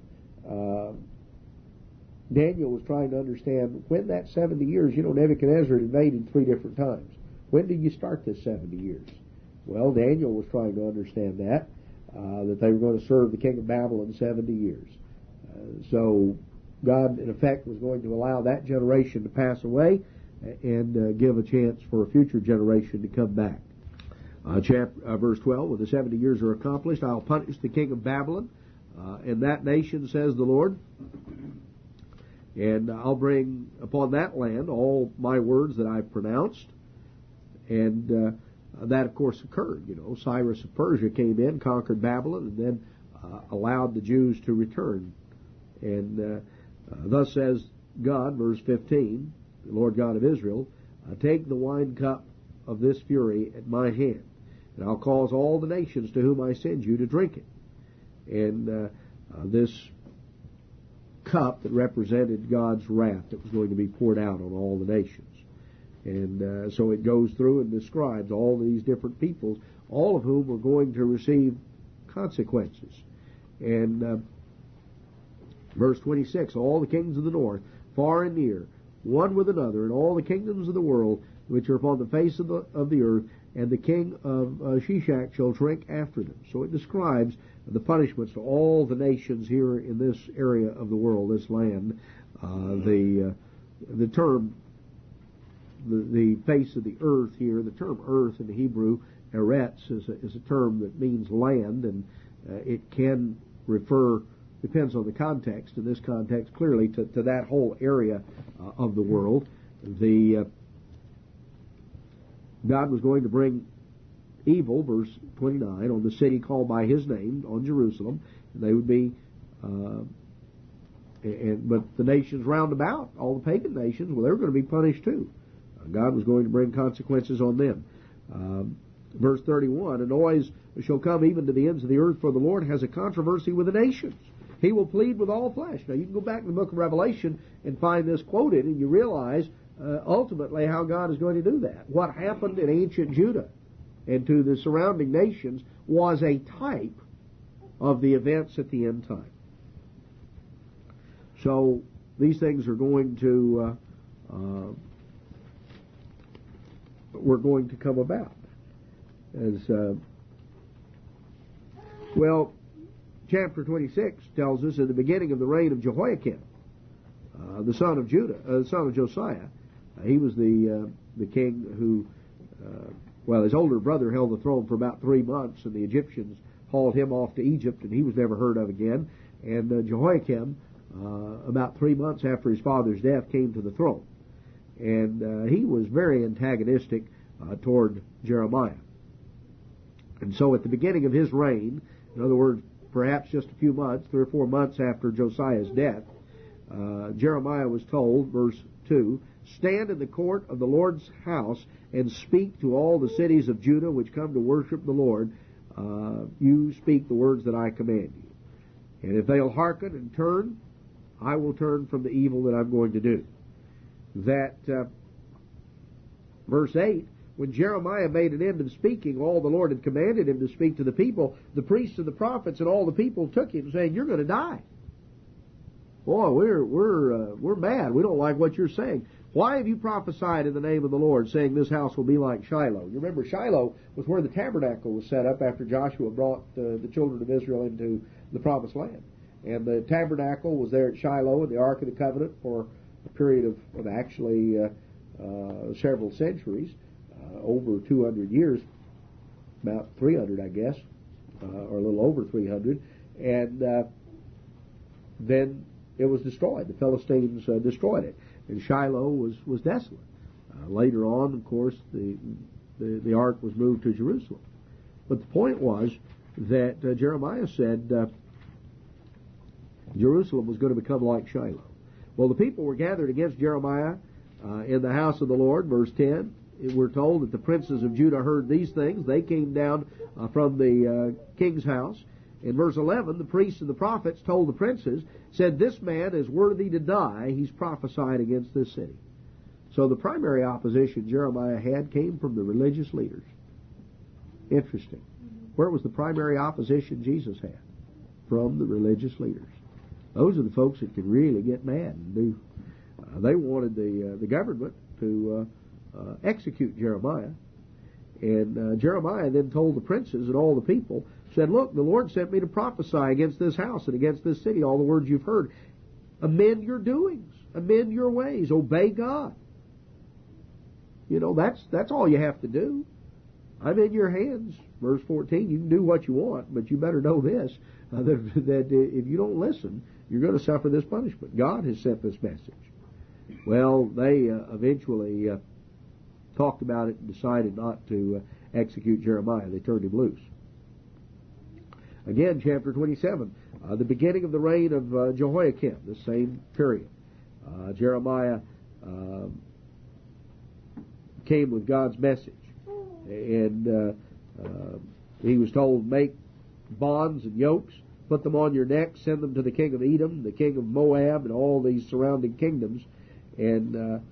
Daniel was trying to understand when that 70 years, Nebuchadnezzar had invaded 3 different times. When did you start this 70 years? Well, Daniel was trying to understand that they were going to serve the king of Babylon 70 years. So God, in effect, was going to allow that generation to pass away, and give a chance for a future generation to come back. Verse 12, when the 70 years are accomplished, I'll punish the king of Babylon and that nation, says the Lord, and I'll bring upon that land all my words that I've pronounced. And that, of course, occurred. Cyrus of Persia came in, conquered Babylon, and then allowed the Jews to return. And thus says God, verse 15, the Lord God of Israel, take the wine cup of this fury at my hand, and I'll cause all the nations to whom I send you to drink it. And this cup that represented God's wrath that was going to be poured out on all the nations. And so it goes through and describes all these different peoples, all of whom were going to receive consequences. And verse 26, all the kings of the north, far and near, one with another, and all the kingdoms of the world, which are upon the face of the earth, and the king of Shishak shall drink after them. So it describes the punishments to all the nations here in this area of the world, this land. The term, the face of the earth here, the term earth in the Hebrew, eretz, is a term that means land, and it can refer, depends on the context, in this context clearly to that whole area of the world. God was going to bring evil, verse 29, on the city called by His name, on Jerusalem, and they would be, but the nations round about, all the pagan nations, well, they were going to be punished too. God was going to bring consequences on them. Verse 31, a noise shall come even to the ends of the earth, for the Lord has a controversy with the nations. He will plead with all flesh. Now, you can go back to the book of Revelation and find this quoted, and you realize ultimately how God is going to do that. What happened in ancient Judah and to the surrounding nations was a type of the events at the end time. So these things are going to come about. Chapter 26 tells us in the beginning of the reign of Jehoiakim, the son of Judah, son of Josiah. He was the king who, his older brother held the throne for about 3 months, and the Egyptians hauled him off to Egypt, and he was never heard of again. And Jehoiakim, about 3 months after his father's death, came to the throne. And he was very antagonistic toward Jeremiah. And so at the beginning of his reign, in other words, perhaps just a few months, 3 or 4 months after Josiah's death, Jeremiah was told, verse 2, stand in the court of the Lord's house and speak to all the cities of Judah which come to worship the Lord. You speak the words that I command you. And if they'll hearken and turn, I will turn from the evil that I'm going to do. That, verse 8, when Jeremiah made an end of speaking all the Lord had commanded him to speak to the people, the priests and the prophets and all the people took him, saying, you're going to die. Boy, we're mad. We don't like what you're saying. Why have you prophesied in the name of the Lord, saying this house will be like Shiloh? You remember Shiloh was where the tabernacle was set up after Joshua brought the children of Israel into the promised land. And the tabernacle was there at Shiloh in the Ark of the Covenant for a period of several centuries, over 200 years, about 300, I guess, or a little over 300. And then it was destroyed. The Philistines destroyed it. And Shiloh was desolate. Later on, of course, the ark was moved to Jerusalem. But the point was that Jeremiah said Jerusalem was going to become like Shiloh. Well, the people were gathered against Jeremiah in the house of the Lord, verse 10. We're told that the princes of Judah heard these things. They came down from the king's house. In verse 11, the priests and the prophets told the princes, said, this man is worthy to die. He's prophesied against this city. So the primary opposition Jeremiah had came from the religious leaders. Interesting. Where was the primary opposition Jesus had? From the religious leaders. Those are the folks that could really get mad and do. They wanted the government to execute Jeremiah. And Jeremiah then told the princes and all the people, said, look, the Lord sent me to prophesy against this house and against this city, all the words you've heard. Amend your doings. Amend your ways. Obey God. That's all you have to do. I'm in your hands. Verse 14, you can do what you want, but you better know this, that if you don't listen, you're going to suffer this punishment. God has sent this message. Well, they eventually talked about it and decided not to execute Jeremiah. They turned him loose. Again, chapter 27, the beginning of the reign of Jehoiakim, the same period. Jeremiah came with God's message, and he was told, make bonds and yokes, put them on your neck, send them to the king of Edom, the king of Moab, and all these surrounding kingdoms. And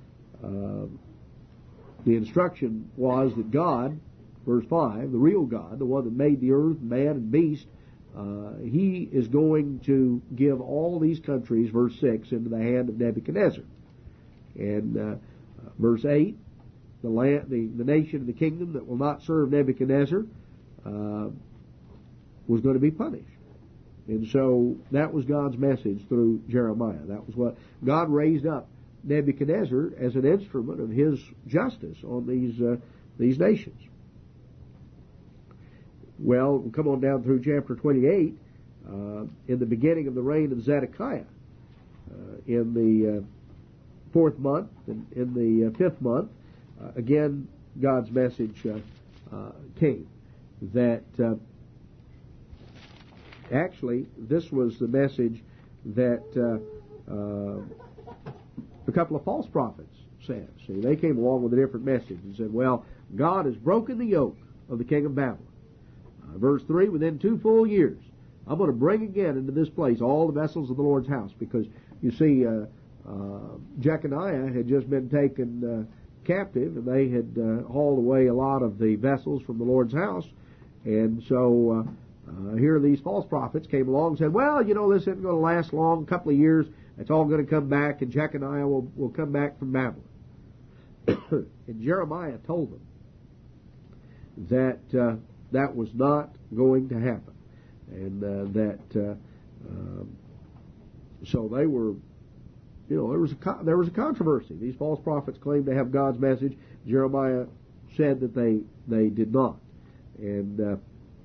the instruction was that God, verse 5, the real God, the one that made the earth, man and beast, he is going to give all these countries, verse 6, into the hand of Nebuchadnezzar. And verse 8, the nation of the kingdom that will not serve Nebuchadnezzar was going to be punished. And so that was God's message through Jeremiah. That was what God raised up Nebuchadnezzar as an instrument of his justice on these nations. Well, we'll come on down through chapter 28, in the beginning of the reign of Zedekiah, in the fourth month, and in the fifth month, again, God's message came. That actually, this was the message that a couple of false prophets said. See, they came along with a different message and said, well, God has broken the yoke of the king of Babylon. Verse 3, within 2 full years, I'm going to bring again into this place all the vessels of the Lord's house. Because, you see, Jeconiah had just been taken captive, and they had hauled away a lot of the vessels from the Lord's house. And so here these false prophets came along and said, well, this isn't going to last long, a couple of years, it's all going to come back, and Jeconiah will come back from Babylon. And Jeremiah told them that that was not going to happen. And so they were, there was a controversy. These false prophets claimed to have God's message. Jeremiah said that they did not. And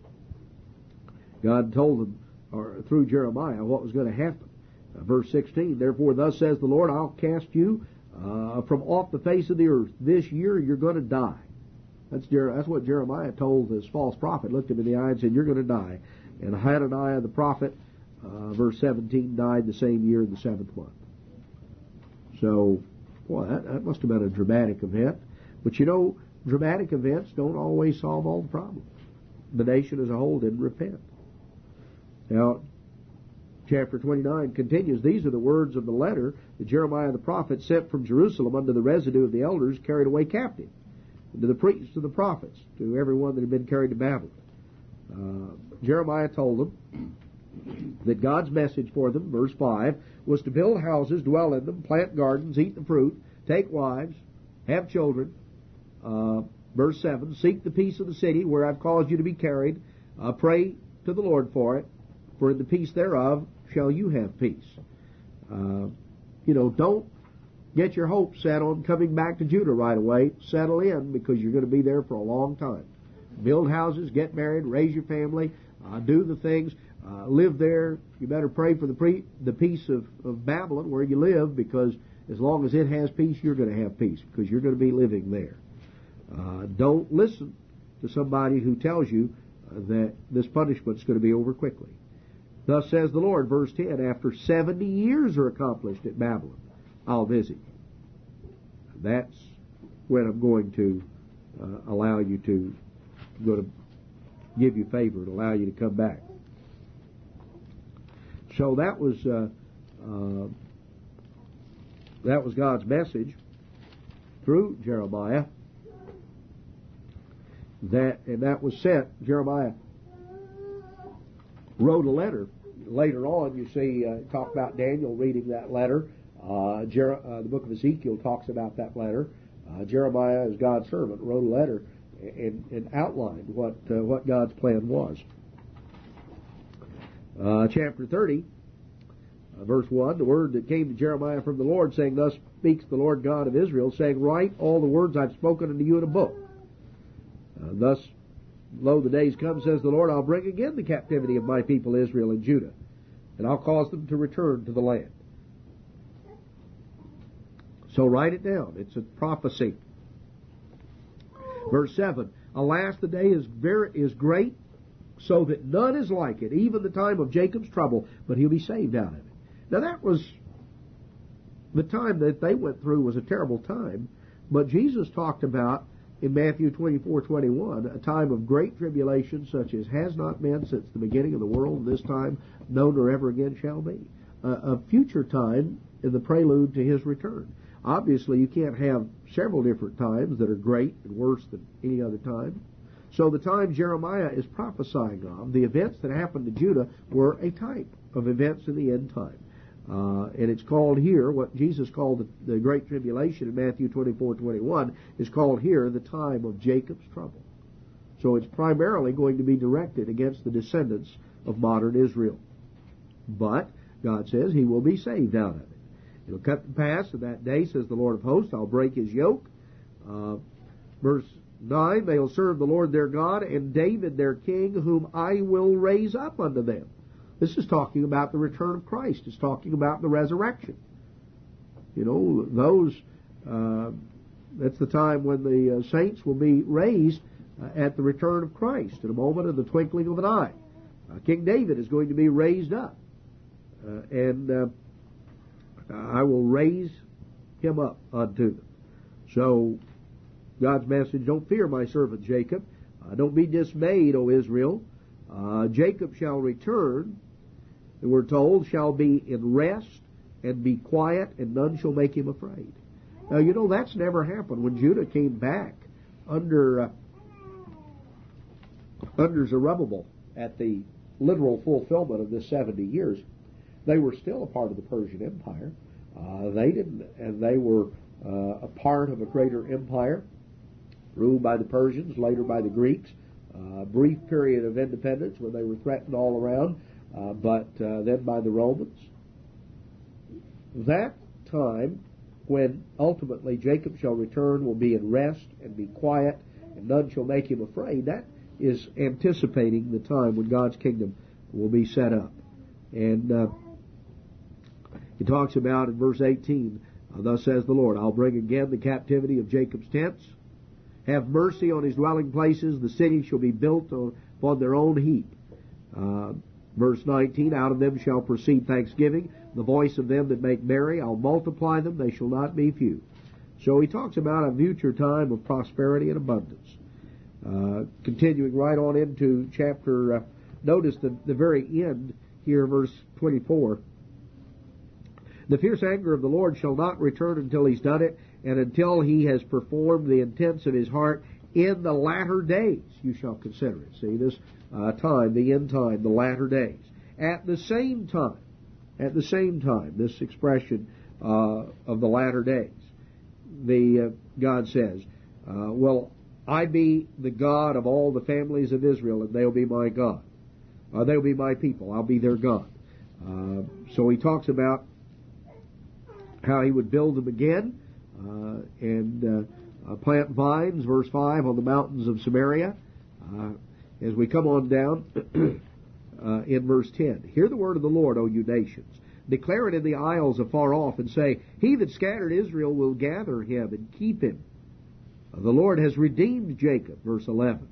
God told them, or through Jeremiah, what was going to happen. Verse 16, therefore thus says the Lord, I'll cast you from off the face of the earth. This year you're going to die. That's what Jeremiah told this false prophet. Looked him in the eye and said, you're going to die. And Hananiah the prophet, verse 17, died the same year in the 7th month. So, boy, that must have been a dramatic event. But dramatic events don't always solve all the problems. The nation as a whole didn't repent. Now, chapter 29 continues, these are the words of the letter that Jeremiah the prophet sent from Jerusalem unto the residue of the elders carried away captive, to the priests, to the prophets, to everyone that had been carried to Babylon. Jeremiah told them that God's message for them, verse 5, was to build houses, dwell in them, plant gardens, eat the fruit, take wives, have children. Verse 7, seek the peace of the city where I've caused you to be carried. Pray to the Lord for it, for in the peace thereof shall you have peace. Don't get your hopes set on coming back to Judah right away. Settle in, because you're going to be there for a long time. Build houses, get married, raise your family, do the things, live there. You better pray for the peace of Babylon where you live, because as long as it has peace, you're going to have peace, because you're going to be living there. Don't listen to somebody who tells you that this punishment is going to be over quickly. Thus says the Lord, verse 10, after 70 years are accomplished at Babylon, I'll visit you. That's when I'm going to allow you to give you favor and allow you to come back. So that was God's message through Jeremiah. That was sent. Jeremiah wrote a letter. Later on, you see, talk about Daniel reading that letter. The book of Ezekiel talks about that letter. Jeremiah, as God's servant, wrote a letter and outlined what God's plan was. Chapter 30, Verse 1, the word that came to Jeremiah from the Lord, saying, Thus speaks the Lord God of Israel, saying, Write all the words I've spoken unto you in a book. Thus, lo, the days come, says the Lord, I'll bring again the captivity of my people Israel and Judah, and I'll cause them to return to the land. So write it down. It's a prophecy. Verse 7, Alas, the day is great, so that none is like it, even the time of Jacob's trouble, but he'll be saved out of it. Now that was, the time that they went through was a terrible time, but Jesus talked about, in Matthew 24:21, a time of great tribulation such as has not been since the beginning of the world, and this time no nor ever again shall be. A future time in the prelude to his return. Obviously, you can't have several different times that are great and worse than any other time. So the time Jeremiah is prophesying of, the events that happened to Judah were a type of events in the end time. And it's called here, what Jesus called the Great Tribulation in Matthew 24:21, is called here the time of Jacob's trouble. So it's primarily going to be directed against the descendants of modern Israel. But God says he will be saved out of it. It'll come to pass in that day, says the Lord of hosts, I'll break his yoke. Verse 9, they'll serve the Lord their God and David their king, whom I will raise up unto them. This is talking about the return of Christ. It's talking about the resurrection. You know, that's the time when the saints will be raised at the return of Christ, in a moment of the twinkling of an eye. King David is going to be raised up, and I will raise him up unto them. So, God's message, don't fear my servant Jacob. Don't be dismayed, O Israel. Jacob shall return, and we're told, shall be in rest and be quiet, and none shall make him afraid. Now, you know, that's never happened. When Judah came back under Zerubbabel at the literal fulfillment of this 70 years, they were still a part of the Persian Empire. They were a part of a greater empire, ruled by the Persians, later by the Greeks. Brief period of independence when they were threatened all around, but then by the Romans. That time, when ultimately Jacob shall return, will be in rest and be quiet, and none shall make him afraid. That is anticipating the time when God's kingdom will be set up. And he talks about in verse 18, thus says the Lord, I'll bring again the captivity of Jacob's tents, have mercy on his dwelling places, the city shall be built upon their own heap. Verse 19, out of them shall proceed thanksgiving, the voice of them that make merry, I'll multiply them, they shall not be few. So he talks about a future time of prosperity and abundance. Continuing right on into chapter, notice the very end here, verse 24. The fierce anger of the Lord shall not return until he's done it, and until he has performed the intents of his heart in the latter days. You shall consider it. See, this time, the end time, the latter days. At the same time, this expression of the latter days, God says, will I be the God of all the families of Israel, and they'll be my God. They'll be my people. I'll be their God. So he talks about how he would build them again, and plant vines, verse 5, on the mountains of Samaria. As we come on down in verse 10, hear the word of the Lord, O you nations. Declare it in the isles afar off, and say, he that scattered Israel will gather him and keep him. The Lord has redeemed Jacob, verse 11.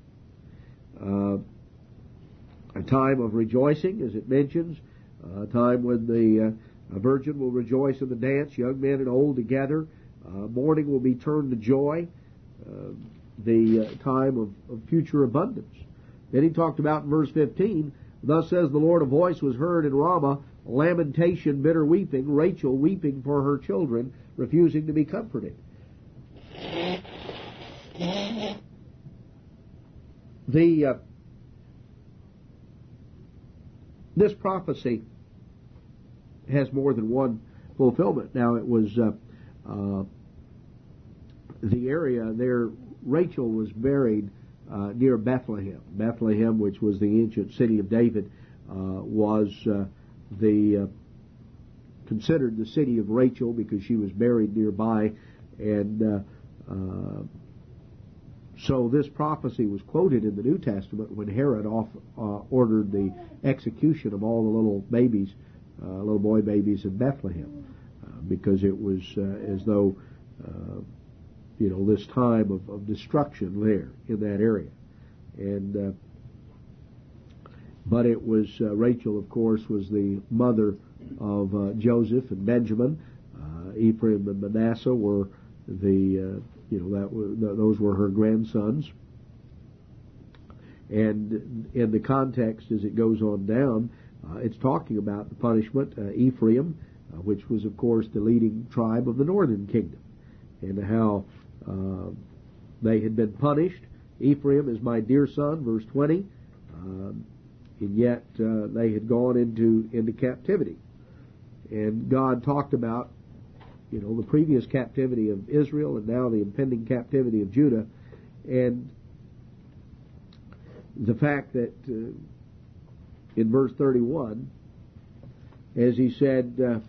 A time of rejoicing, as it mentions, a time when the virgin will rejoice in the dance, young men and old together. Mourning will be turned to joy. The time of future abundance. Then he talked about in verse 15, thus says the Lord, a voice was heard in Ramah, lamentation, bitter weeping, Rachel weeping for her children, refusing to be comforted. This prophecy has more than one fulfillment. Now, it was the area there. Rachel was buried near Bethlehem. Bethlehem, which was the ancient city of David, was the considered the city of Rachel because she was buried nearby, and so this prophecy was quoted in the New Testament when Herod ordered the execution of all the little babies, little boy babies in Bethlehem, because it was as though this time of destruction there in that area, and but it was Rachel, of course, was the mother of Joseph and Benjamin. Ephraim and Manasseh were those were her grandsons. And in the context, as it goes on down, it's talking about the punishment. Ephraim, which was, of course, the leading tribe of the northern kingdom, and how they had been punished. Ephraim is my dear son, verse 20, and yet they had gone into captivity. And God talked about the previous captivity of Israel and now the impending captivity of Judah, and the fact that in verse 31, as he said,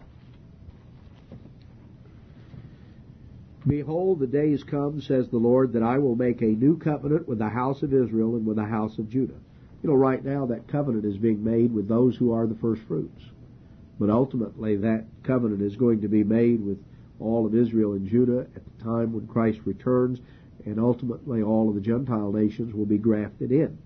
"Behold, the days come, says the Lord, that I will make a new covenant with the house of Israel and with the house of Judah." Right now that covenant is being made with those who are the first fruits. But ultimately that covenant is going to be made with all of Israel and Judah at the time when Christ returns, and ultimately all of the Gentile nations will be grafted in.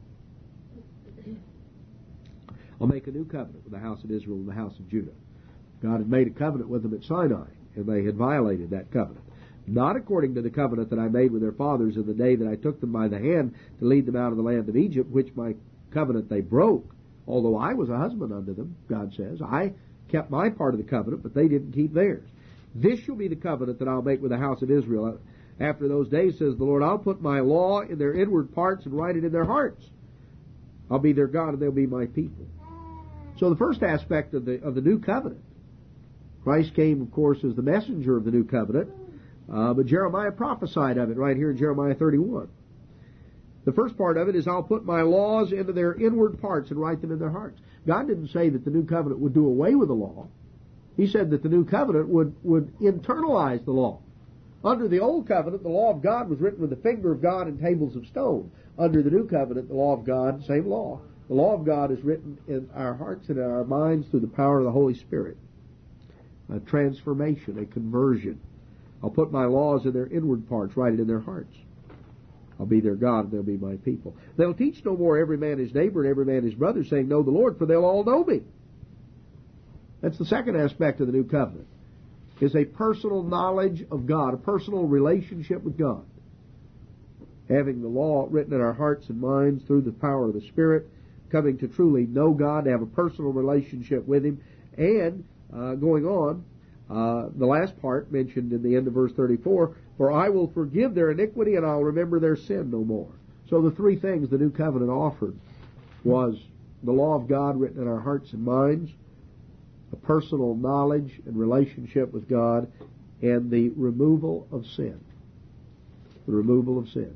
I'll make a new covenant with the house of Israel and the house of Judah. God had made a covenant with them at Sinai, and they had violated that covenant. Not according to the covenant that I made with their fathers in the day that I took them by the hand to lead them out of the land of Egypt, which my covenant they broke, although I was a husband unto them, God says. I kept my part of the covenant, but they didn't keep theirs. This shall be the covenant that I'll make with the house of Israel. After those days, says the Lord, I'll put my law in their inward parts and write it in their hearts. I'll be their God and they'll be my people. So the first aspect of the new covenant, Christ came, of course, as the messenger of the new covenant, but Jeremiah prophesied of it right here in Jeremiah 31. The first part of it is, I'll put my laws into their inward parts and write them in their hearts. God didn't say that the new covenant would do away with the law. He said that the new covenant would internalize the law. Under the old covenant, the law of God was written with the finger of God in tables of stone. Under the new covenant, the law of God, same law. The law of God is written in our hearts and in our minds through the power of the Holy Spirit. A transformation, a conversion. I'll put my laws in their inward parts, write it in their hearts. I'll be their God, and they'll be my people. They'll teach no more every man his neighbor and every man his brother, saying, know the Lord, for they'll all know me. That's the second aspect of the new covenant, is a personal knowledge of God, a personal relationship with God. Having the law written in our hearts and minds through the power of the Spirit, coming to truly know God, to have a personal relationship with Him, and going on, the last part mentioned in the end of verse 34, for I will forgive their iniquity and I'll remember their sin no more. So the three things the new covenant offered was the law of God written in our hearts and minds, a personal knowledge and relationship with God, and the removal of sin. The removal of sin.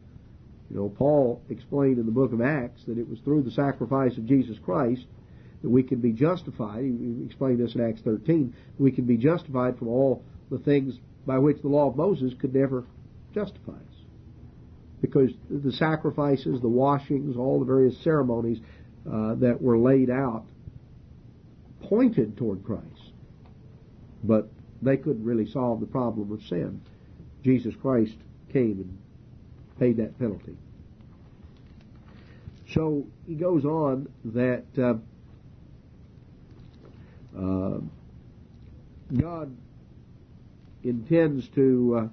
Paul explained in the book of Acts that it was through the sacrifice of Jesus Christ that we can be justified. He explained this in Acts 13. We can be justified from all the things by which the law of Moses could never justify us. Because the sacrifices, the washings, all the various ceremonies that were laid out pointed toward Christ. But they couldn't really solve the problem of sin. Jesus Christ came and paid that penalty. So he goes on that God intends to,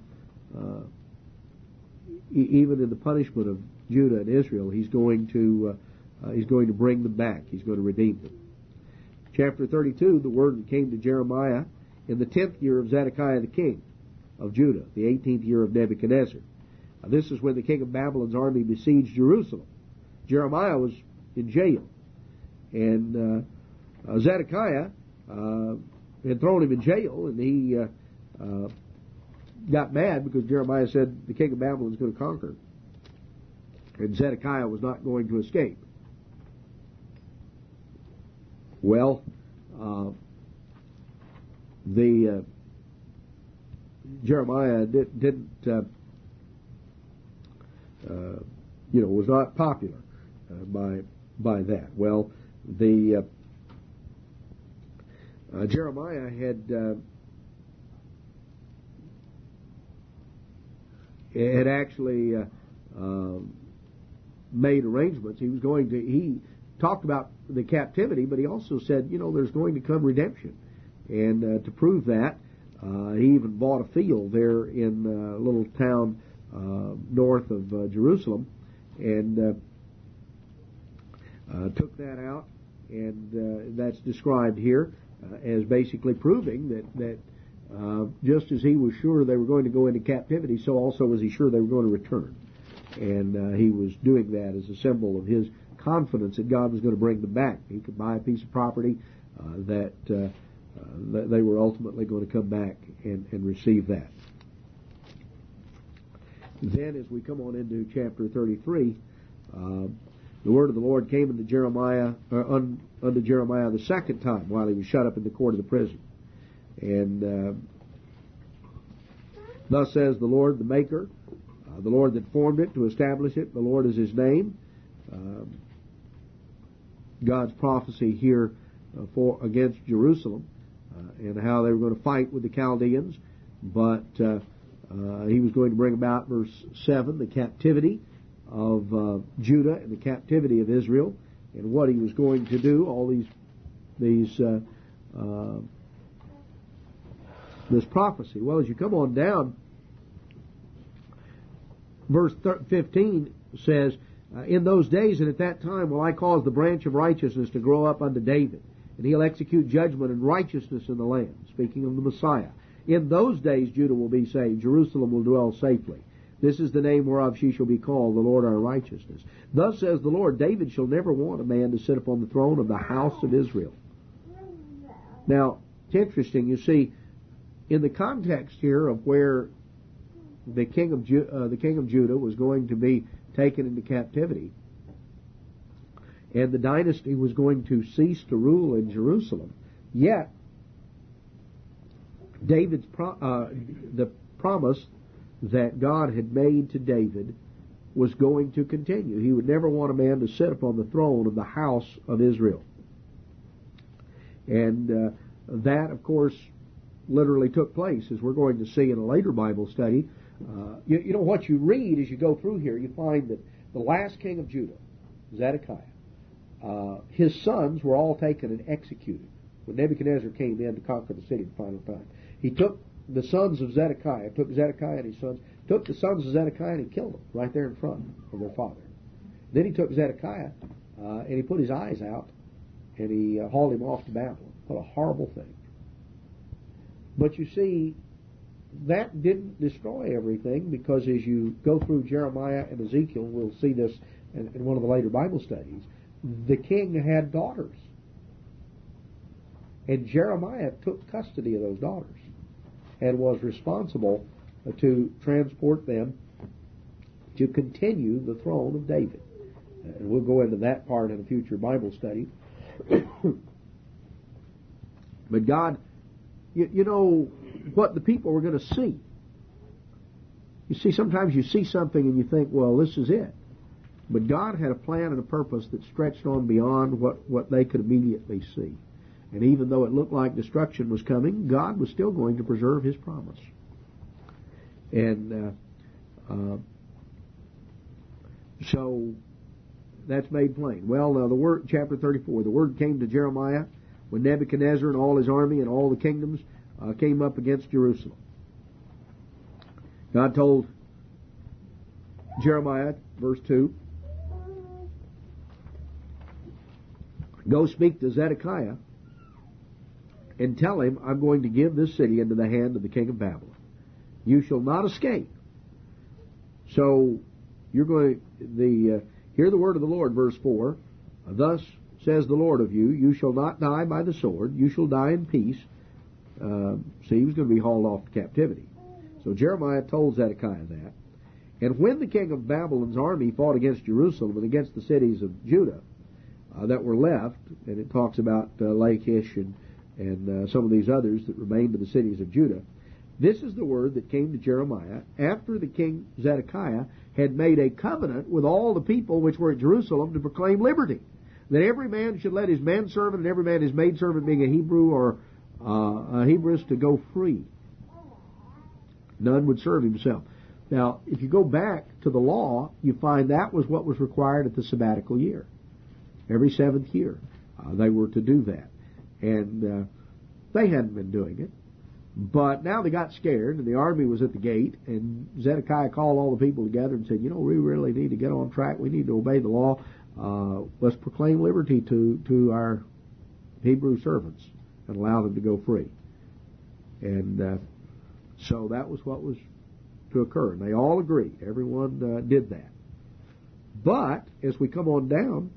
even in the punishment of Judah and Israel, He's going to bring them back. He's going to redeem them. Chapter 32, the word that came to Jeremiah in the 10th year of Zedekiah the king of Judah, the 18th year of Nebuchadnezzar. This is when the king of Babylon's army besieged Jerusalem. Jeremiah was in jail, and Zedekiah had thrown him in jail, and he got mad because Jeremiah said the king of Babylon is going to conquer, and Zedekiah was not going to escape. Well, Jeremiah was not popular by that. Well, Jeremiah had actually made arrangements. He talked about the captivity, but he also said, there's going to come redemption. And to prove that, he even bought a field there in a little town north of Jerusalem, and took that out, and that's described here as basically proving that just as he was sure they were going to go into captivity, so also was he sure they were going to return. And he was doing that as a symbol of his confidence that God was going to bring them back. He could buy a piece of property that they were ultimately going to come back and receive that. Then, as we come on into chapter 33, the word of the Lord came unto Jeremiah the second time while he was shut up in the court of the prison. And thus says the Lord, the Maker, the Lord that formed it to establish it. The Lord is His name. God's prophecy here against Jerusalem and how they were going to fight with the Chaldeans, but He was going to bring about, verse 7, the captivity of Judah and the captivity of Israel, and what He was going to do. All this prophecy. Well, as you come on down, verse 15 says, in those days and at that time will I cause the branch of righteousness to grow up unto David, and he'll execute judgment and righteousness in the land. Speaking of the Messiah. In those days Judah will be saved, Jerusalem will dwell safely. This is the name whereof she shall be called, the Lord our righteousness. Thus says the Lord, David shall never want a man to sit upon the throne of the house of Israel. Now, it's interesting, you see, in the context here of where the king of Judah was going to be taken into captivity, and the dynasty was going to cease to rule in Jerusalem, yet David's the promise that God had made to David was going to continue. He would never want a man to sit upon the throne of the house of Israel. And that, of course, literally took place, as we're going to see in a later Bible study. You know, what you read as you go through here, you find that the last king of Judah, Zedekiah, his sons were all taken and executed when Nebuchadnezzar came in to conquer the city the final time. He took the sons of Zedekiah, took Zedekiah and his sons, took the sons of Zedekiah and he killed them right there in front of their father. Then he took Zedekiah and he put his eyes out and he hauled him off to Babylon. What a horrible thing. But you see, that didn't destroy everything, because as you go through Jeremiah and Ezekiel, we'll see this in one of the later Bible studies, the king had daughters. And Jeremiah took custody of those daughters and was responsible to transport them to continue the throne of David. And we'll go into that part in a future Bible study. But God, you know what the people were going to see. You see, sometimes you see something and you think, well, this is it. But God had a plan and a purpose that stretched on beyond what they could immediately see. And even though it looked like destruction was coming, God was still going to preserve His promise. And so that's made plain. Well, the word, chapter 34, the word came to Jeremiah when Nebuchadnezzar and all his army and all the kingdoms came up against Jerusalem. God told Jeremiah, verse 2, go speak to Zedekiah and tell him, I'm going to give this city into the hand of the king of Babylon. You shall not escape. So you're going to hear the word of the Lord, verse 4. Thus says the Lord of you, you shall not die by the sword, you shall die in peace. See, he was going to be hauled off to captivity. So Jeremiah told Zedekiah that. And when the king of Babylon's army fought against Jerusalem and against the cities of Judah that were left, and it talks about Lachish and some of these others that remained in the cities of Judah. This is the word that came to Jeremiah after the king Zedekiah had made a covenant with all the people which were at Jerusalem to proclaim liberty, that every man should let his manservant and every man his maidservant, being a Hebrew or a Hebrewess, to go free. None would serve himself. Now, if you go back to the law, you find that was what was required at the sabbatical year. Every seventh year, they were to do that. And they hadn't been doing it. But now they got scared, and the army was at the gate, and Zedekiah called all the people together and said, we really need to get on track. We need to obey the law. Let's proclaim liberty to our Hebrew servants and allow them to go free. And so that was what was to occur. And they all agreed. Everyone did that. But, as we come on down,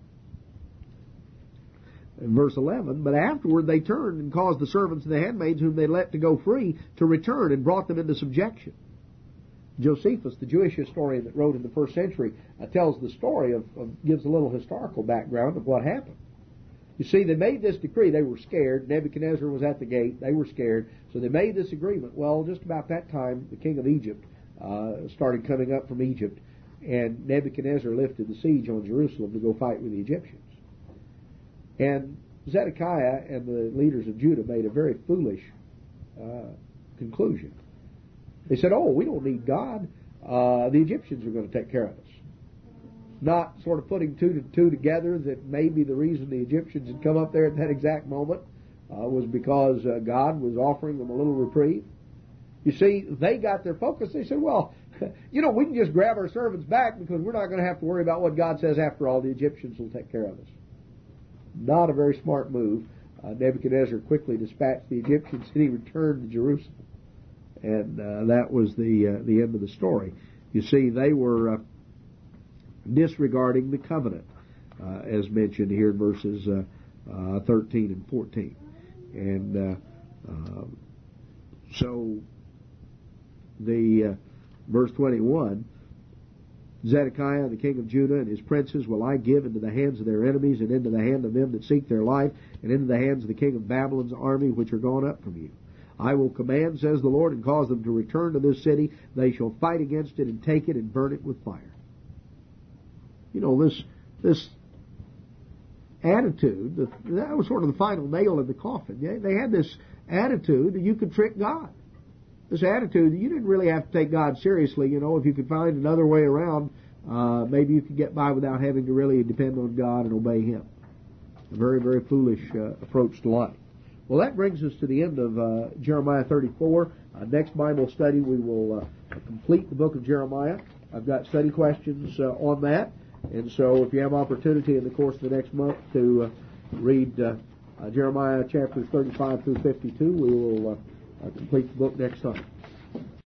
in verse 11, but afterward they turned and caused the servants and the handmaids whom they let to go free to return and brought them into subjection. Josephus, the Jewish historian that wrote in the first century, tells the story gives a little historical background of what happened. You see, they made this decree. They were scared. Nebuchadnezzar was at the gate. They were scared. So they made this agreement. Well, just about that time, the king of Egypt started coming up from Egypt, and Nebuchadnezzar lifted the siege on Jerusalem to go fight with the Egyptians. And Zedekiah and the leaders of Judah made a very foolish conclusion. They said, we don't need God. The Egyptians are going to take care of us. Not sort of putting two to two together that maybe the reason the Egyptians had come up there at that exact moment was because God was offering them a little reprieve. You see, they got their focus. They said, we can just grab our servants back because we're not going to have to worry about what God says. After all, the Egyptians will take care of us. Not a very smart move. Nebuchadnezzar quickly dispatched the Egyptians and he returned to Jerusalem. And that was the end of the story. You see, they were disregarding the covenant, as mentioned here in verses 13 and 14. And so the verse 21, Zedekiah, the king of Judah, and his princes will I give into the hands of their enemies, and into the hand of them that seek their life, and into the hands of the king of Babylon's army, which are gone up from you. I will command, says the Lord, and cause them to return to this city. They shall fight against it and take it and burn it with fire. This attitude, that was sort of the final nail in the coffin. They had this attitude that you could trick God. This attitude that you didn't really have to take God seriously. If you could find another way around, maybe you could get by without having to really depend on God and obey Him. A very, very foolish approach to life. Well, that brings us to the end of Jeremiah 34. Next Bible study, we will complete the book of Jeremiah. I've got study questions on that. And so if you have opportunity in the course of the next month to read Jeremiah chapters 35 through 52, we will complete the book next time.